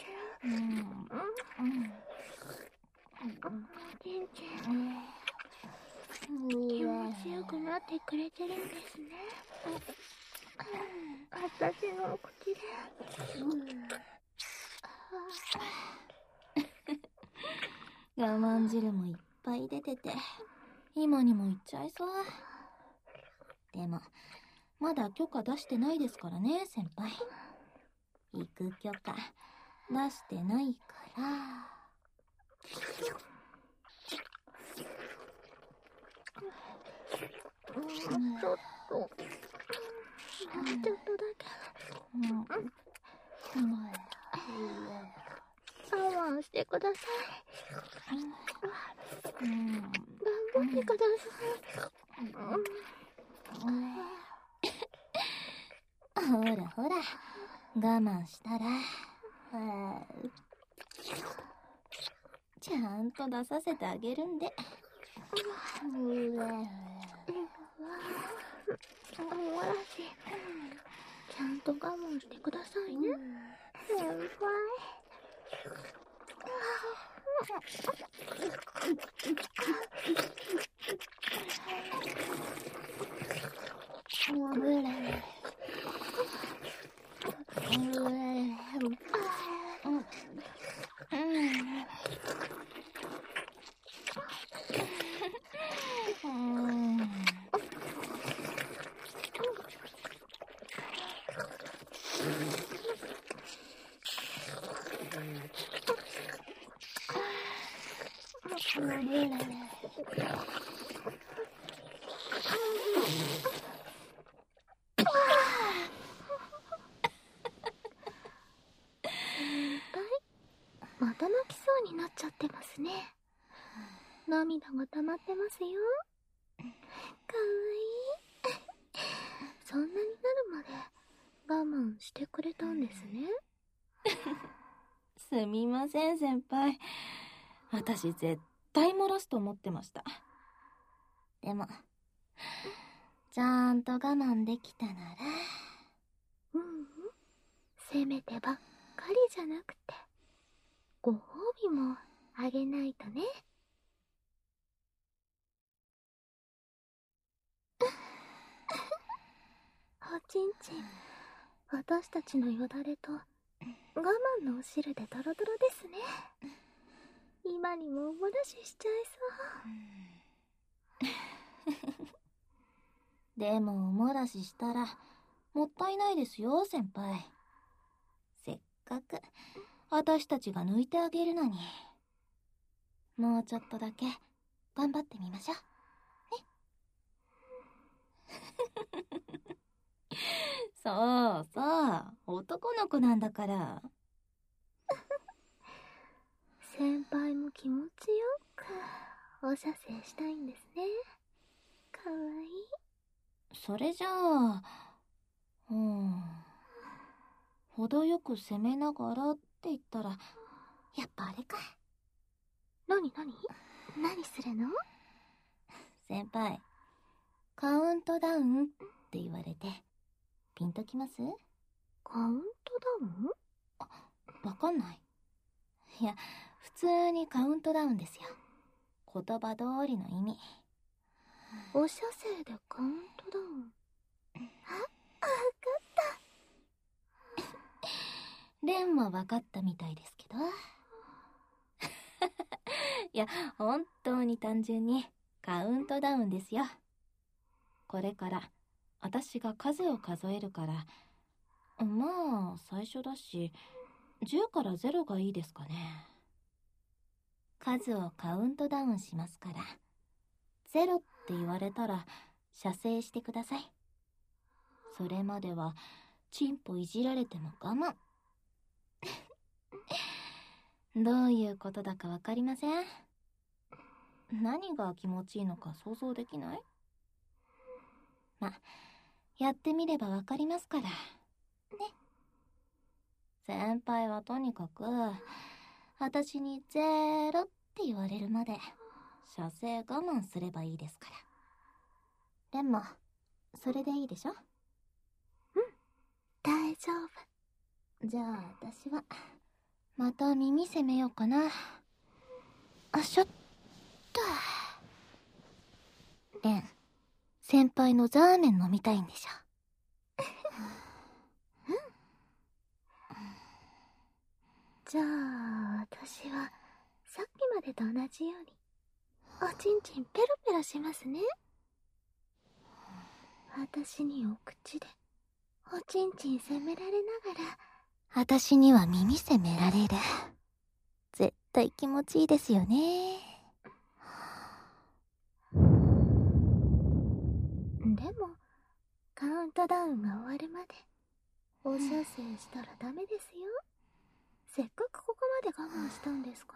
ちんちん気持ちよくなってくれてるんですね。私の口で我慢汁もいっぱい出てて今にも行っちゃいそう。でもまだ許可出してないですからね、先輩。行く許可出してないから。 ちょっともうちょっとだけ我慢してください。頑張ってください。 ほらほら、我慢したらちゃんと出させてあげるんで。 おらしちゃんと我慢してくださいね、先輩。また泣きそうになっちゃってますね。涙が溜まってますよ。かわいい。そんなになるまで我慢してくれたんですね。 すみません、先輩。私絶対漏らすと思ってました。でもちゃんと我慢できたなら。 せめてばっかりじゃなくてご褒美もあげないとね。 おちんちん、私たちのよだれと我慢のお汁でドロドロですね。今にもおもらししちゃいそう。 でもおもらししたらもったいないですよ、先輩。せっかく私たちが抜いてあげるのに。もうちょっとだけ頑張ってみましょうね。そうそう、男の子なんだから。 先輩も気持ちよくお射精したいんですね。かわいい。 それじゃあ、程よく攻めながらって言ったら、やっぱあれか。 何するの？ 先輩、カウントダウンって言われて、ピンときます？ カウントダウン？ わかんない。いや、普通にカウントダウンですよ。言葉通りの意味。 お射精でカウントダウン。わかった。 レンはわかったみたいですけど。いや、本当に単純にカウントダウンですよ。これから私が数を数えるから、まあ最初だし10から0がいいですかね。数をカウントダウンしますから、0って言われたら射精してください。それまではチンポいじられても我慢。どういうことだかわかりません？何が気持ちいいのか想像できない？ま、やってみればわかりますから。ね。先輩はとにかく、私に0って言われるまで、射精我慢すればいいですから。でも、それでいいでしょ？ うん、大丈夫。 じゃあ私は、また耳攻めようかな。あしょっと。レン、先輩のザーメン飲みたいんでしょ？ うん。じゃあ私はさっきまでと同じようにおちんちんペロペロしますね。私にお口でおちんちん責められながら、 私には耳責められる。絶対気持ちいいですよね。 でもカウントダウンが終わるまでお射精したらダメですよ。せっかくここまで我慢したんですから。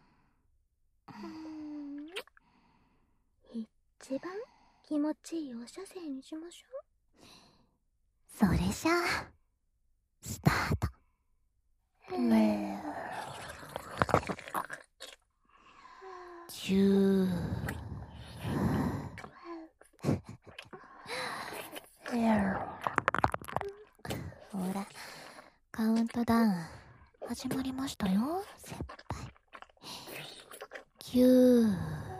一番気持ちいいお射精にしましょう。 それじゃあスタート。10ほら、カウントダウン始まりましたよ、先輩。9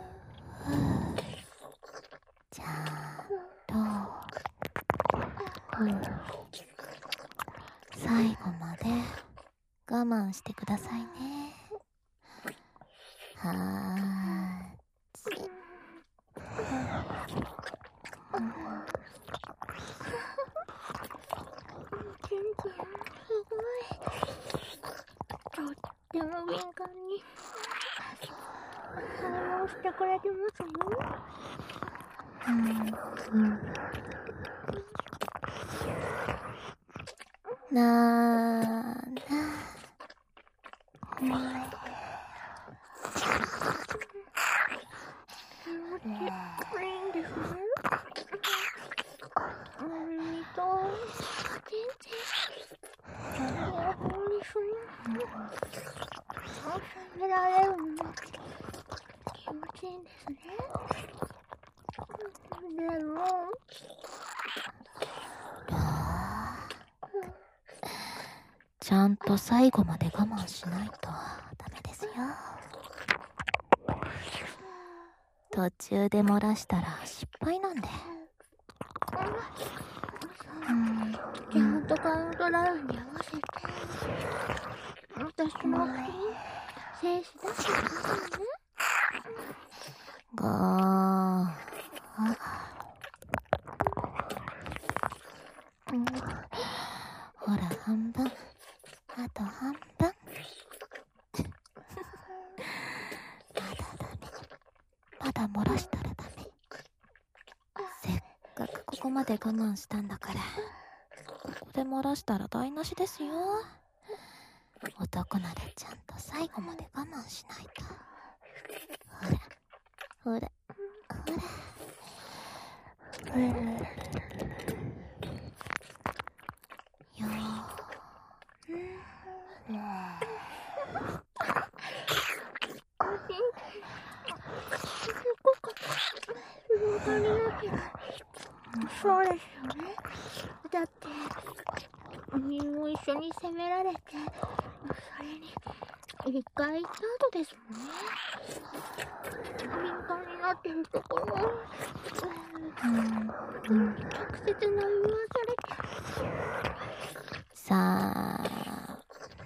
ちゃんと最後まで我慢してくださいね。 とっても敏感に反応してくれてますよ。 なんだちゃんと最後まで我慢しないとダメですよ。途中で漏らしたら失敗なんで。 ちゃんとカウントダウンに合わせて私の目標静止出してくださいね。 5、ほら半分、あと半分。まだ漏らしたらダメ。せっかくここまで我慢したんだから、ここで漏らしたら台無しですよ。男ならちゃんと最後まで我慢しないと。ほらほらほらよそうですよね。だって鬼も一緒に責められて、それに一回行った後ですもんね。敏感になってるところ直接な言わされて。 さあ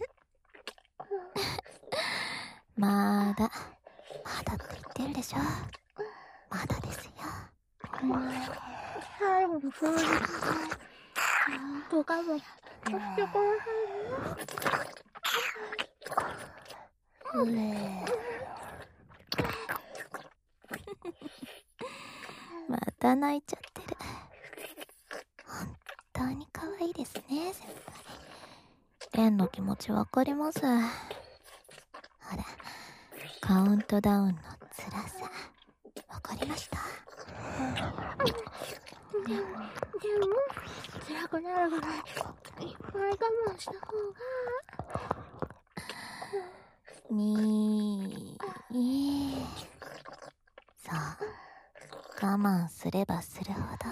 まだって言ってるでしょ。まだですよ。 最後の掃除ちゃんと我慢してくださいね。 また泣いちゃってる。本当に可愛いですね、先輩。蓮の気持ちわかります。ほら、カウントダウンの辛さわかりました？ でも辛くなるぐらいいっぱい我慢した方が。 そう、我慢すればするほど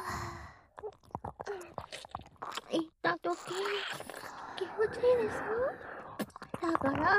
行った時気持ちいいですよ。だから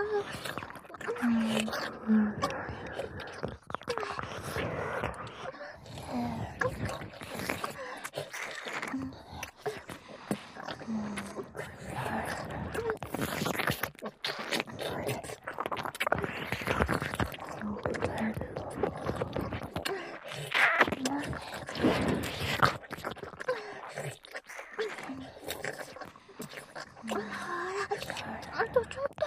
あとちょっと。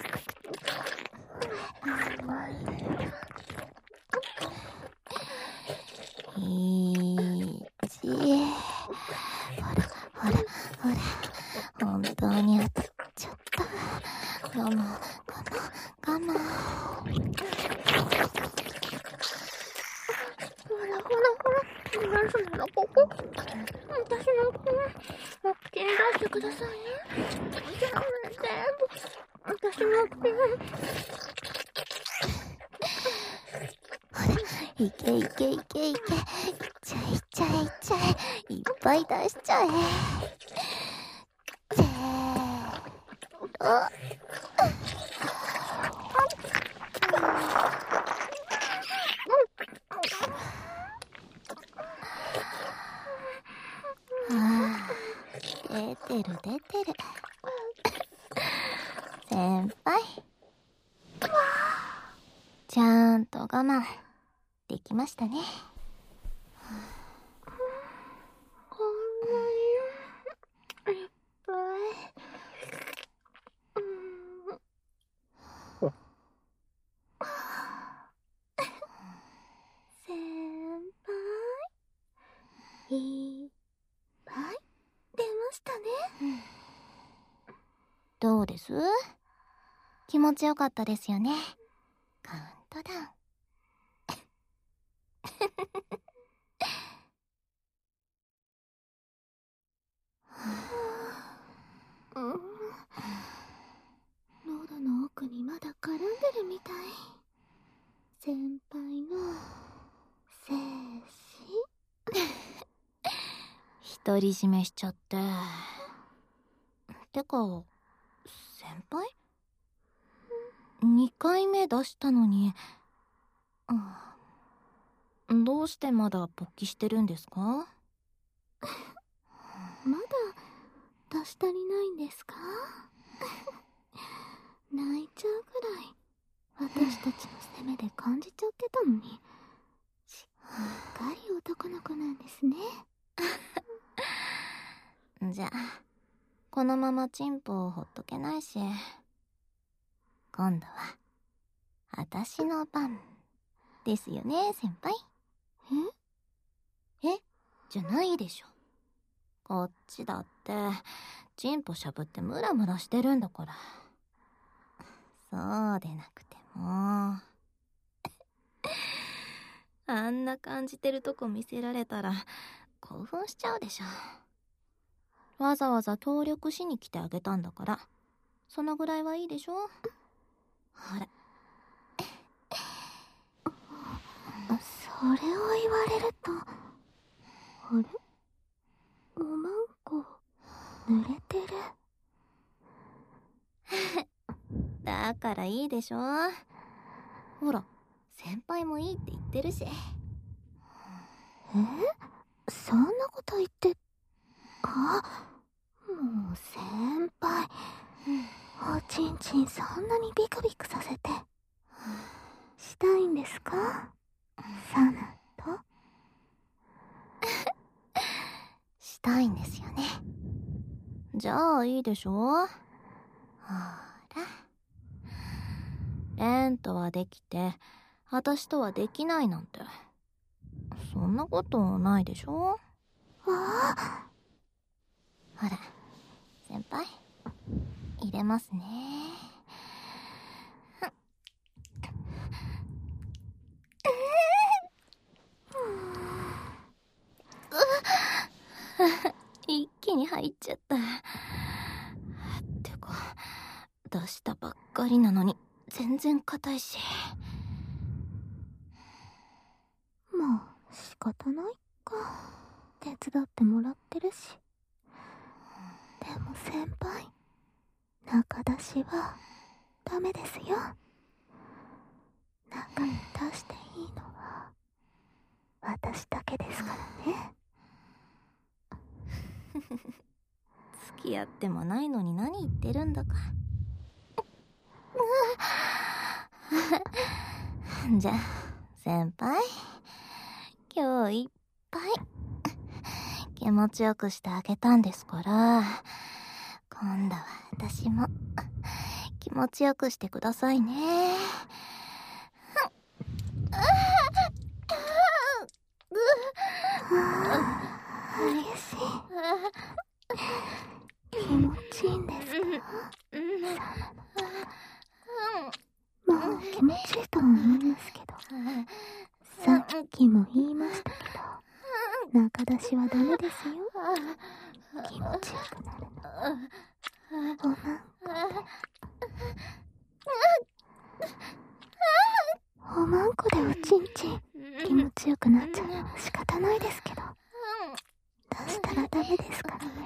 ほら本当にあとちょっと我慢ほら何それのここ。私のお口に出してくださいね。全部私の口に。 ほらいけいっちゃえいっぱい出しちゃえ。出てる先輩ちゃんと我慢できましたね。 こんなにいっぱい。先輩いっぱい出ましたね。 どうです？気持ちよかったですよね。カウントダウン喉の奥にまだ絡んでるみたい。先輩の精独り占めしちゃって。てか先輩2回目出したのに、どうしてまだ勃起してるんですか？ まだ私足りないんですか？泣いちゃうぐらい私たちの攻めで感じちゃってたのに、しっかり男の子なんですね。 じゃあこのままチンポをほっとけないし、今度は私の番ですよね、先輩。えじゃないでしょ。こっちだってチンポしゃぶってムラムラしてるんだから。そうでなくてもあんな感じてるとこ見せられたら興奮しちゃうでしょ。わざわざ協力しに来てあげたんだから、そのぐらいはいいでしょ。ほら。 それを言われると、あれ？おまんこ濡れてる。 だからいいでしょ。ほら、先輩もいいって言ってるし。 そんなこと言って、もう先輩、おちんちんそんなにビクビクさせてしたいんですか？サナとしたいんですよね。じゃあいいでしょ。ほら、レンとはできて私とはできないなんて、そんなことないでしょ。ほら先輩、入れますね。一気に入っちゃった。てか出したばっかりなのに全然硬いし。 まあ仕方ないか、手伝ってもらってるし。でも先輩、中出しはダメですよ。中に出していいのは私だけですからね。 付き合ってもないのに何言ってるんだか。じゃあ先輩、今日いっぱい気持ちよくしてあげたんですから、今度は私も気持ちよくしてくださいね。 嬉しい。気持ちいいんですか？もう気持ちいいとは思いますけど、さっきも言いましたけど、中出しはダメですよ。気持ちよくなるの。おまんこでおちんちん気持ちよくなっちゃうのは仕方ないですけど、出したらダメですからね。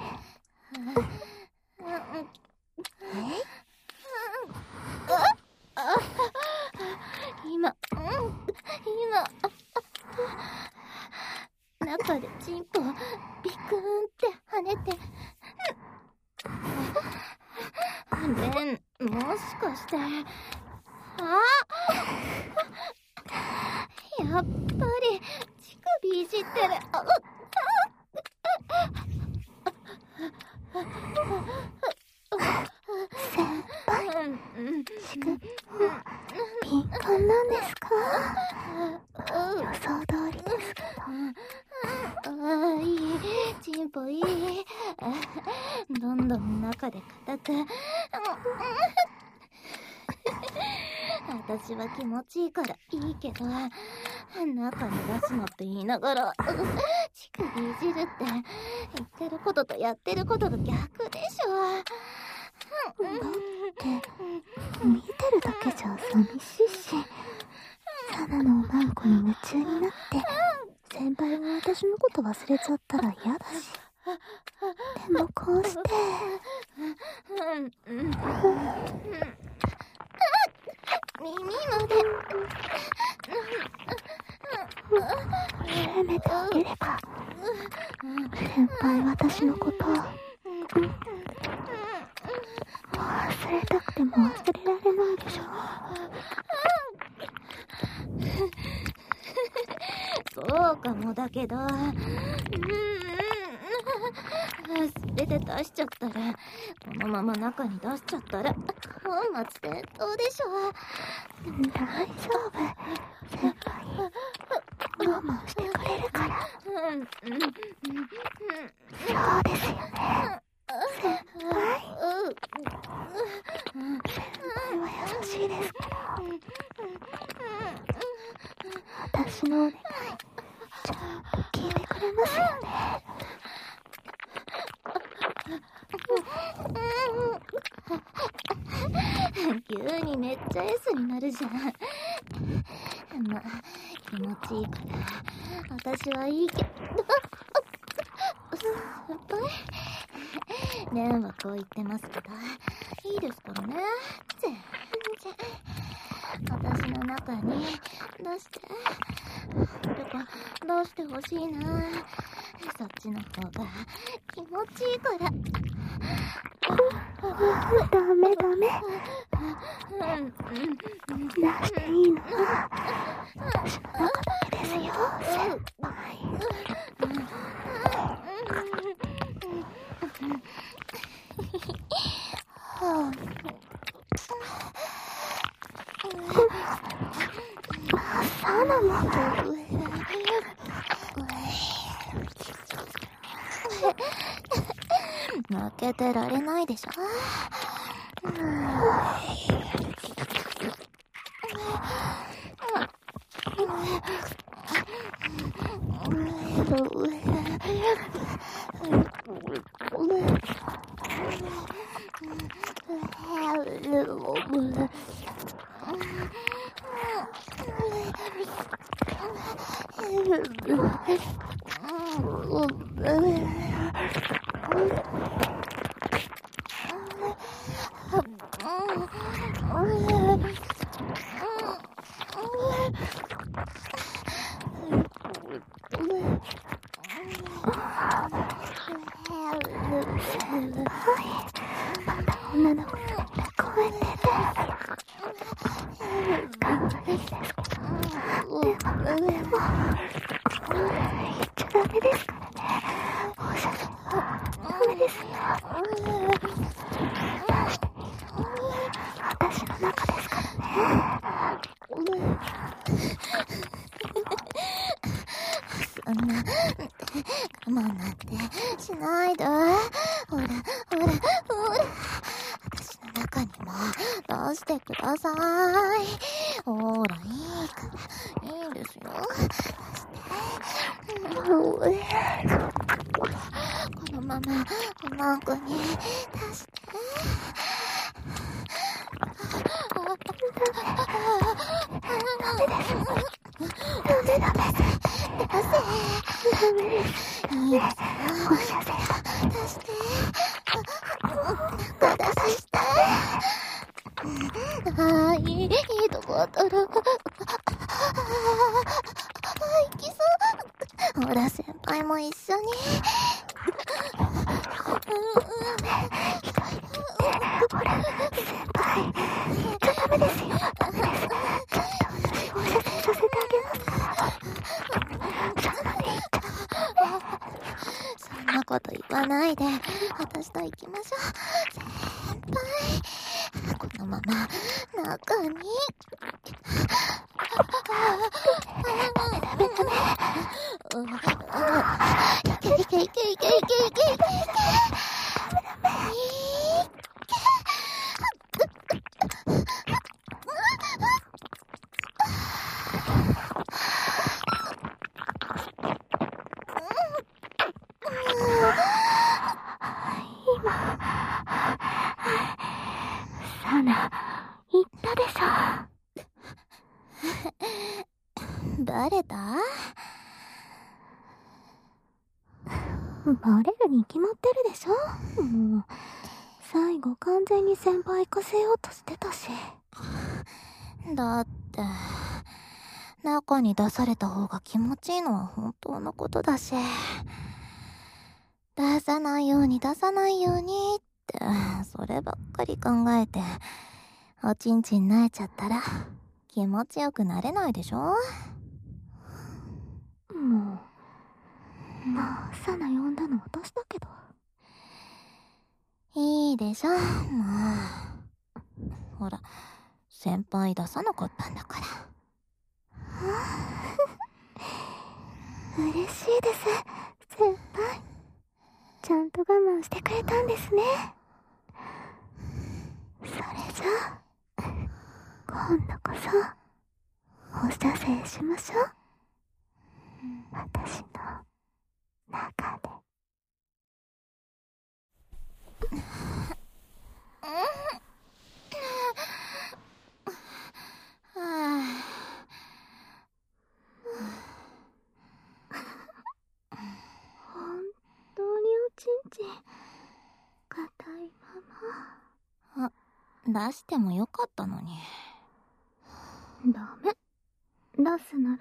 今中でチンポをビクーンって跳ねて、レン、もしかして、やっぱり乳首いじってる。 先輩、乳首も敏感なんですか？予想通りですけど。 いい、チンポいい。どんどん中で硬く。私は気持ちいいからいいけど、中に出すのって言いながら乳首いじるって言ってることとやってることが逆でしょ。 だって見てるだけじゃ寂しいし、サナのおまんこに夢中になって先輩が私のこと忘れちゃったら嫌だし。でもこうして耳まで緩めてあげれば、先輩私のことをそうかもだけど、全て出しちゃったら、このまま中に出しちゃったら本末転倒でしょ。 大丈夫、先輩。我慢してくれるから。そうですよね、先輩。先輩は優しいですから。私のお願い、ちゃんと聞いてくれますよね。 急にめっちゃ S になるじゃん。まあ気持ちいいから私はいいけど。先輩、レンはこう言ってますけど、いいですからね。全然私の中に出して。てか出してほしいな。そっちの方が気持ちいいから。 ダメダメ。出していいのは私の中だけですよ、先輩。サナも負けてられないでしょ。女の子が超えてて可愛いですけど、でも言っちゃダメですからね。放射線ダメですよ。私の中ですからね。 そんな我慢なんてしないで。ほらほらほら、私の中にも出してください。ほら、いいからいいんですよ。出して。このままこの子に出して。 ダメダメ。 出せ。 ダメです。 いいですよ。 放射線出して。出して。ああ、いいとこ当たる。いきそう。ほら、先輩も一緒に。 ほら、先輩。ダメですよ。ダメです。放射線させてあげますから。 そんなこと言わないで、私と行きましょう。先輩、このまま中に。いけいけいけいけいけいけいけいけ。 サナ、言ったでしょ。 バレた？ バレるに決まってるでしょ。もう最後完全に先輩行かせようとしてたし。 だって中に出された方が気持ちいいのは本当のことだし、出さないように出さないようにってそればっかり考えておちんちん慣れちゃったら気持ちよくなれないでしょ。 もうサナ呼んだの私だけど。 いいでしょ、もう。ほら、先輩出さなかったんだから。 嬉しいです、先輩。ちゃんと我慢してくれたんですね。それじゃあ、今度こそ、お射精しましょう。私の中で。本当におちんちん硬いまま。 出してもよかったのに。 ダメ。出すなら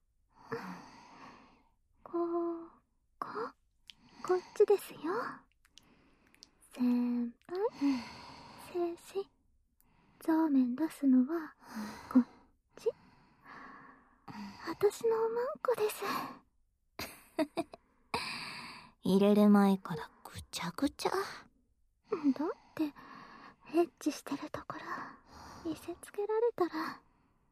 こっちですよ。先輩、静止。ザーメン出すのはこっち。私のおまんこです。 入れる前からぐちゃぐちゃ。 だってエッチしてるところ見せつけられたら。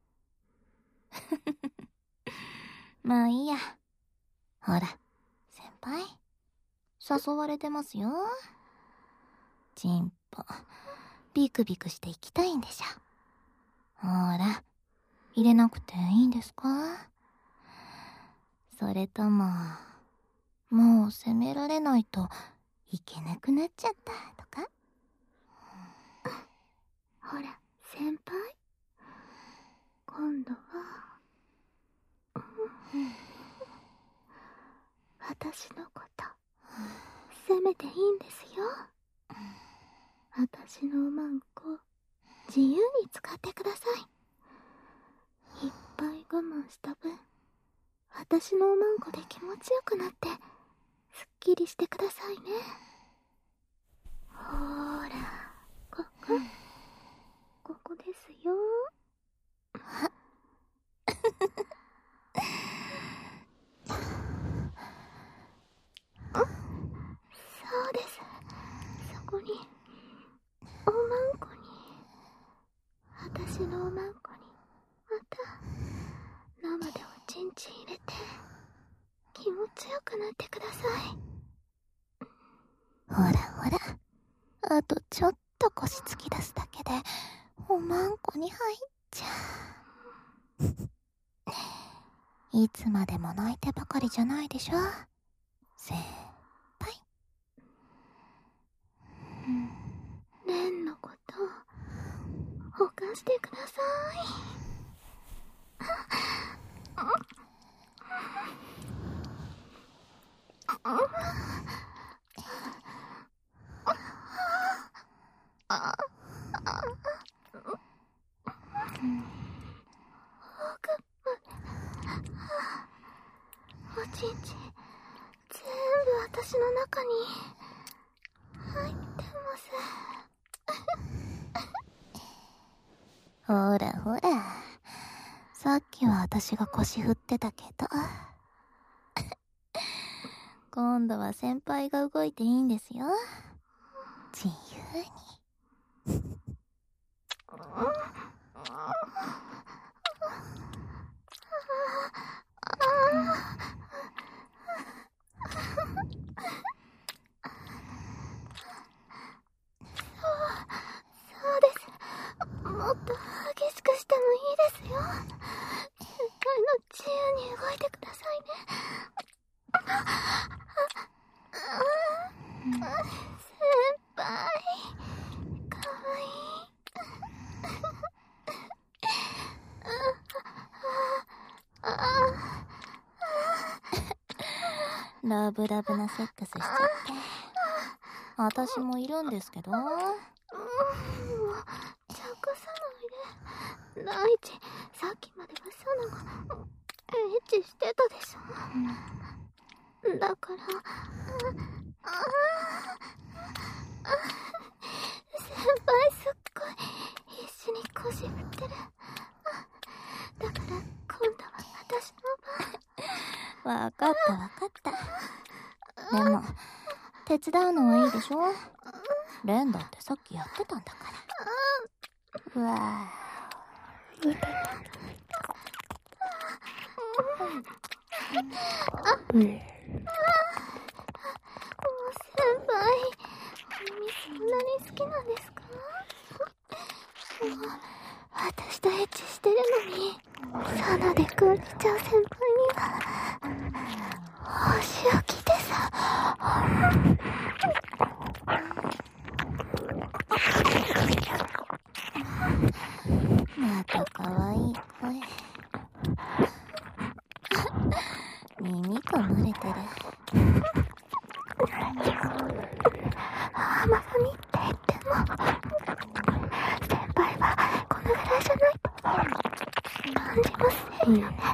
まあいいや。ほら、先輩誘われてますよ。チンポビクビクしていきたいんでしょ。ほら、入れなくていいんですか？それとももう責められないといけなくなっちゃったとか？ ほら先輩、今度は私のこと責めていいんですよ。私のおまんこ自由に使ってください。いっぱい我慢した分、私のおまんこで気持ちよくなってすっきりしてくださいね。ほーら、ここですよ。そうです。そこにおまんこに、私のおまんこにまた生でおちんちん入れて気持ちよくなってください。 ほらほら、あとちょっと腰突き出すだけでおまんこに入っちゃう。いつまでも泣いてばかりじゃないでしょ、先輩。 レンのことほかしてください。おちんちん全部私の中に入ってます。 ほらほら、さっきは私が腰振ってたけど今度は先輩が動いていいんですよ、自由に。 そうです。もっと激しくしてもいいですよ。先輩の自由に動いてくださいね。先輩かわいい。 ラブラブなセックスしちゃって私もいるんですけど。 もう茶化さないで。大地、さっきまではサナがエッチしてたでしょ。だから先輩すっごい必死に腰振ってる。だから今度は私の番。 わかったわかった。でも手伝うのはいいでしょ。レンだってさっきやってたんだから。うわぁ。 もう先輩、耳そんなに好きなんですか？もう私とエッチしてるのにサナでくんちゃう先輩にはお仕置きでさ。 またかわいい声。耳かまれてる。 甘噛みって言っても先輩はこのぐらいじゃないと感じませんよね。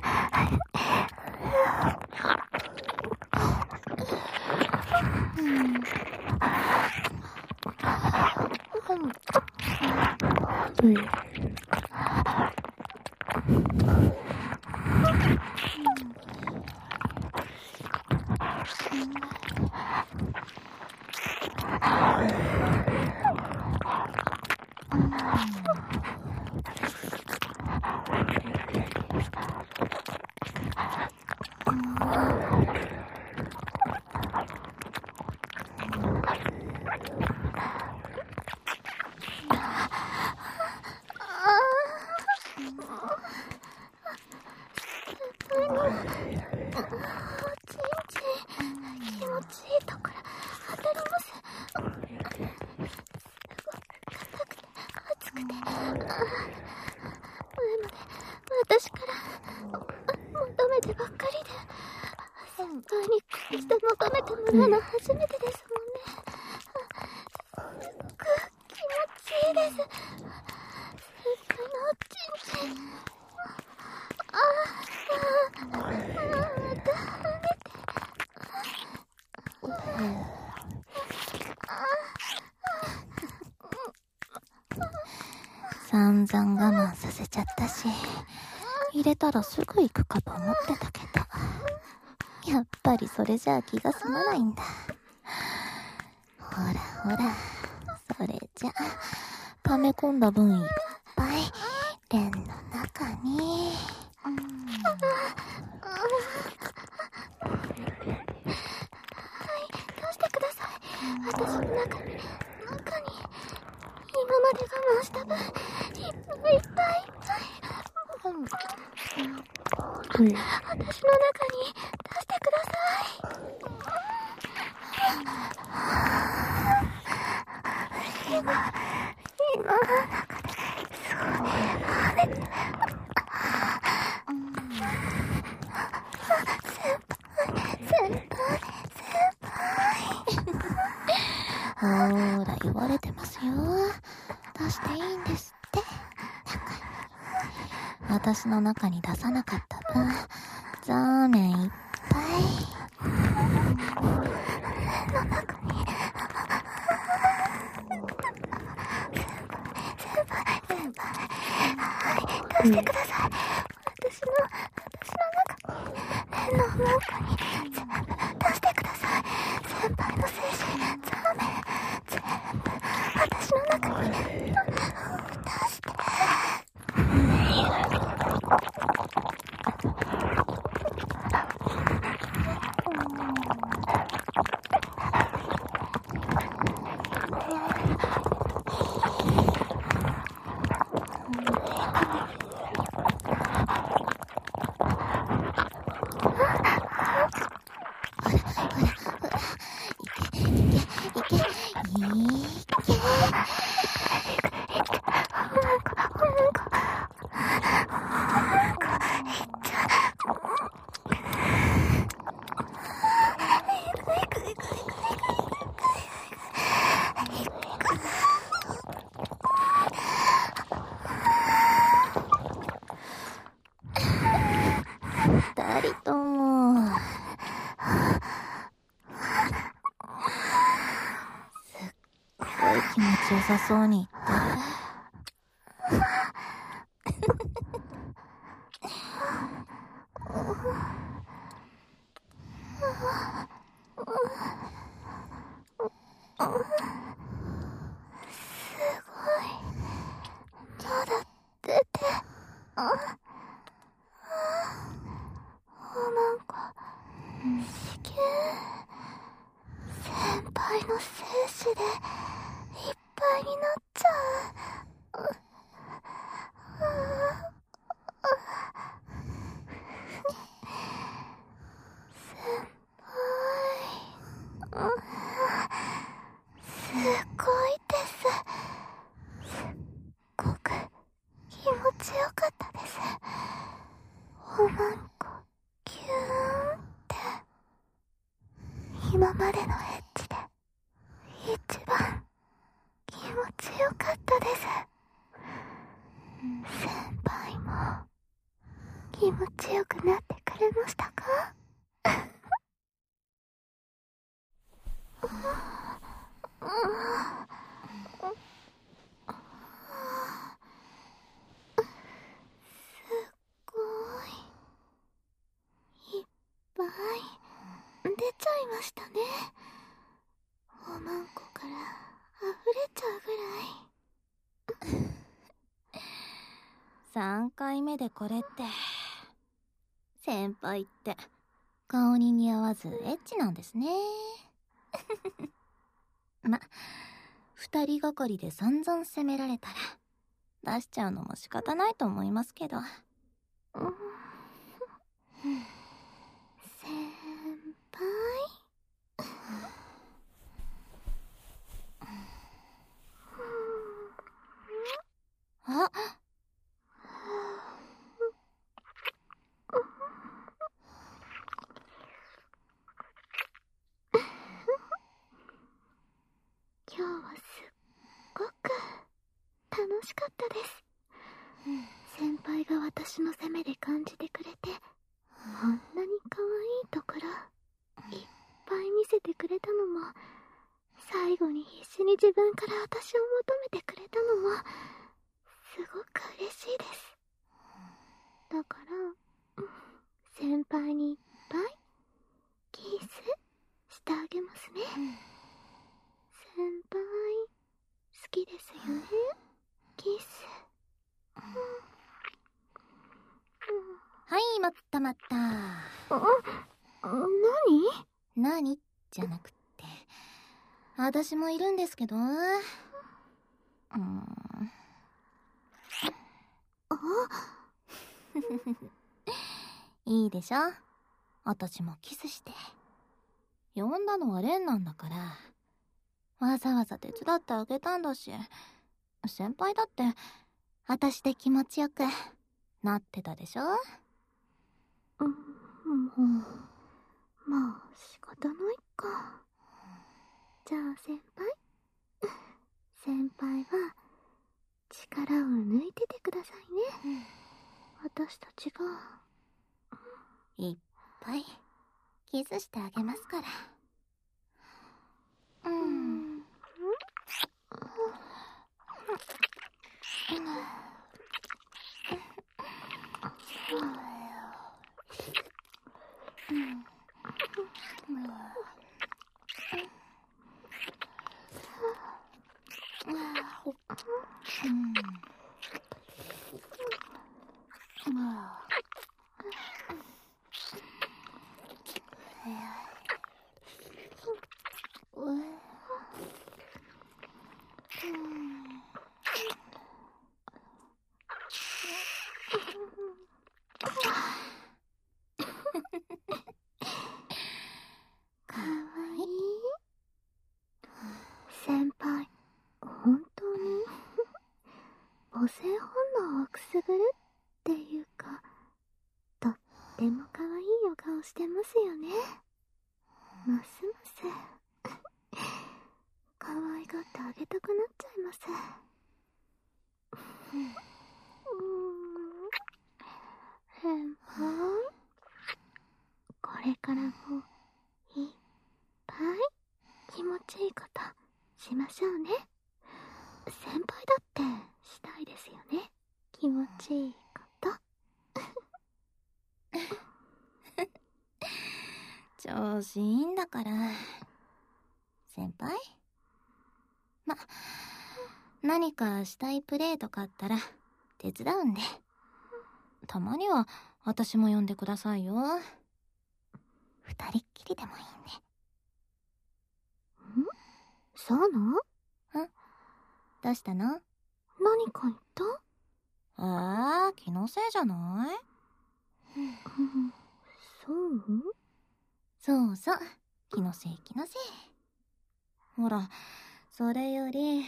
私から求めてばっかりで、先輩にこうして求めてもらうの初めてですもんね。すっごく気持ちいいです。先輩のおちんちん。 散々我慢させちゃったし、入れたらすぐ行くかと思ってたけど、やっぱりそれじゃあ気が済まないんだ。ほらほら、それじゃ溜め込んだ分いっぱいレンの中に。 出してください。私の中に今まで我慢した分いっぱいいっぱい私の中に出してください。今の中ですごい跳ねてる。先輩ほーら言われてますよ。出していいんですって。私の中に出さなかった分、ザーメンいっぱい。 出してください。私の中にレンの中に全部出してください。先輩の精子、ザーメン全部私の中に出して。 二人ともすっごい気持ちよさそうに言ってる。 なんか子宮先輩の精子でいっぱいになっちゃう。先輩、すごいです。すっごく気持ちよかったです。おまんこキューンって、今までのエッチで一番気持ちよかったです。先輩も気持ちよくなってくれましたか？すごいいっぱい出ちゃいましたね。おまんこから溢れちゃうぐらい。 3回目でこれって。先輩って顔に似合わずエッチなんですね。ま、2人がかりで散々責められたら出しちゃうのも仕方ないと思いますけど。 先輩、 あ、 今日はすっごく楽しかったです。先輩が私の攻めで感じてくれて、こんなに可愛いところいっぱい見せてくれたのも、最後に必死に自分から私を求めてくれたのもすごく嬉しいです。だから先輩にいっぱいキスしてあげますね。先輩好きですよね、キス。 はい、まったまった。何じゃなくって、私もいるんですけど。いいでしょ、私もキスして。呼んだのはレンなんだから、わざわざ手伝ってあげたんだし、先輩だって私で気持ちよくなってたでしょ。 もうまあ仕方ないか。じゃあ先輩は力を抜いててくださいね。私たちがいっぱいキスしてあげますから。 かわいい。先輩、本当に母性本能をくすぐるっていうか、とっても可愛いお顔してますよね。ますます可愛がってあげたくなっちゃいます。先輩、これからもいっぱい気持ちいいことしましょうね。先輩だってしたいですよね、気持ちいいこと。 調子いいんだから。先輩？何かしたいプレイとかあったら手伝うんで。 たまには私も呼んでくださいよ。二人っきりでもいいんで。 そうなの？ どうしたの？ 何か言った？ 気のせいじゃない？ そう？ そうそう、気のせい気のせい。ほら、それより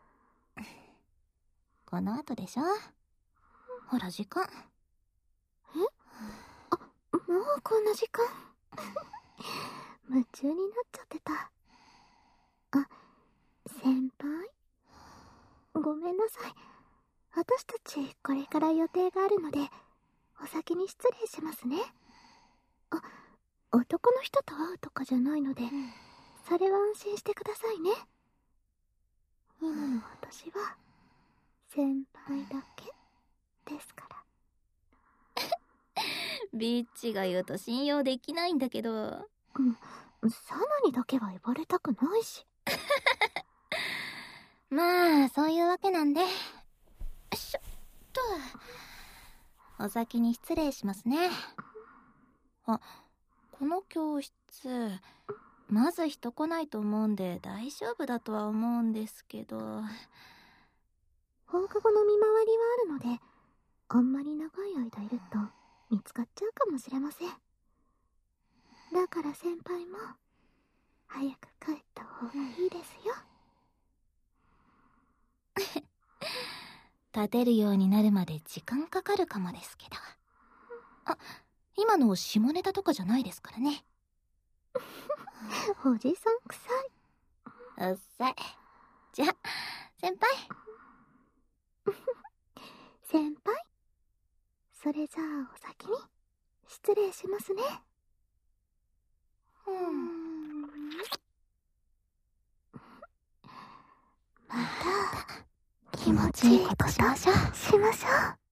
この後でしょ。ほら時間。 もうこんな時間。夢中になっちゃってた。先輩、ごめんなさい。私たちこれから予定があるのでお先に失礼しますね。男の人と会うとかじゃないので、それは安心してくださいね。今の私は先輩だけですから。 ビッチが言うと信用できないんだけど。 サナにだけは呼ばれたくないし。 まあそういうわけなんで、しょっとお先に失礼しますね。この教室まず人来ないと思うんで大丈夫だとは思うんですけど、 放課後の見回りはあるので、あんまり長い間いると見つかっちゃうかもしれません。だから先輩も早く帰った方がいいですよ。 立てるようになるまで時間かかるかもですけど。今の下ネタとかじゃないですからね。 おじさん臭い。 うっさい。じゃ、先輩。 先輩、それじゃあお先に失礼しますね。また気持ちいいことしましょう。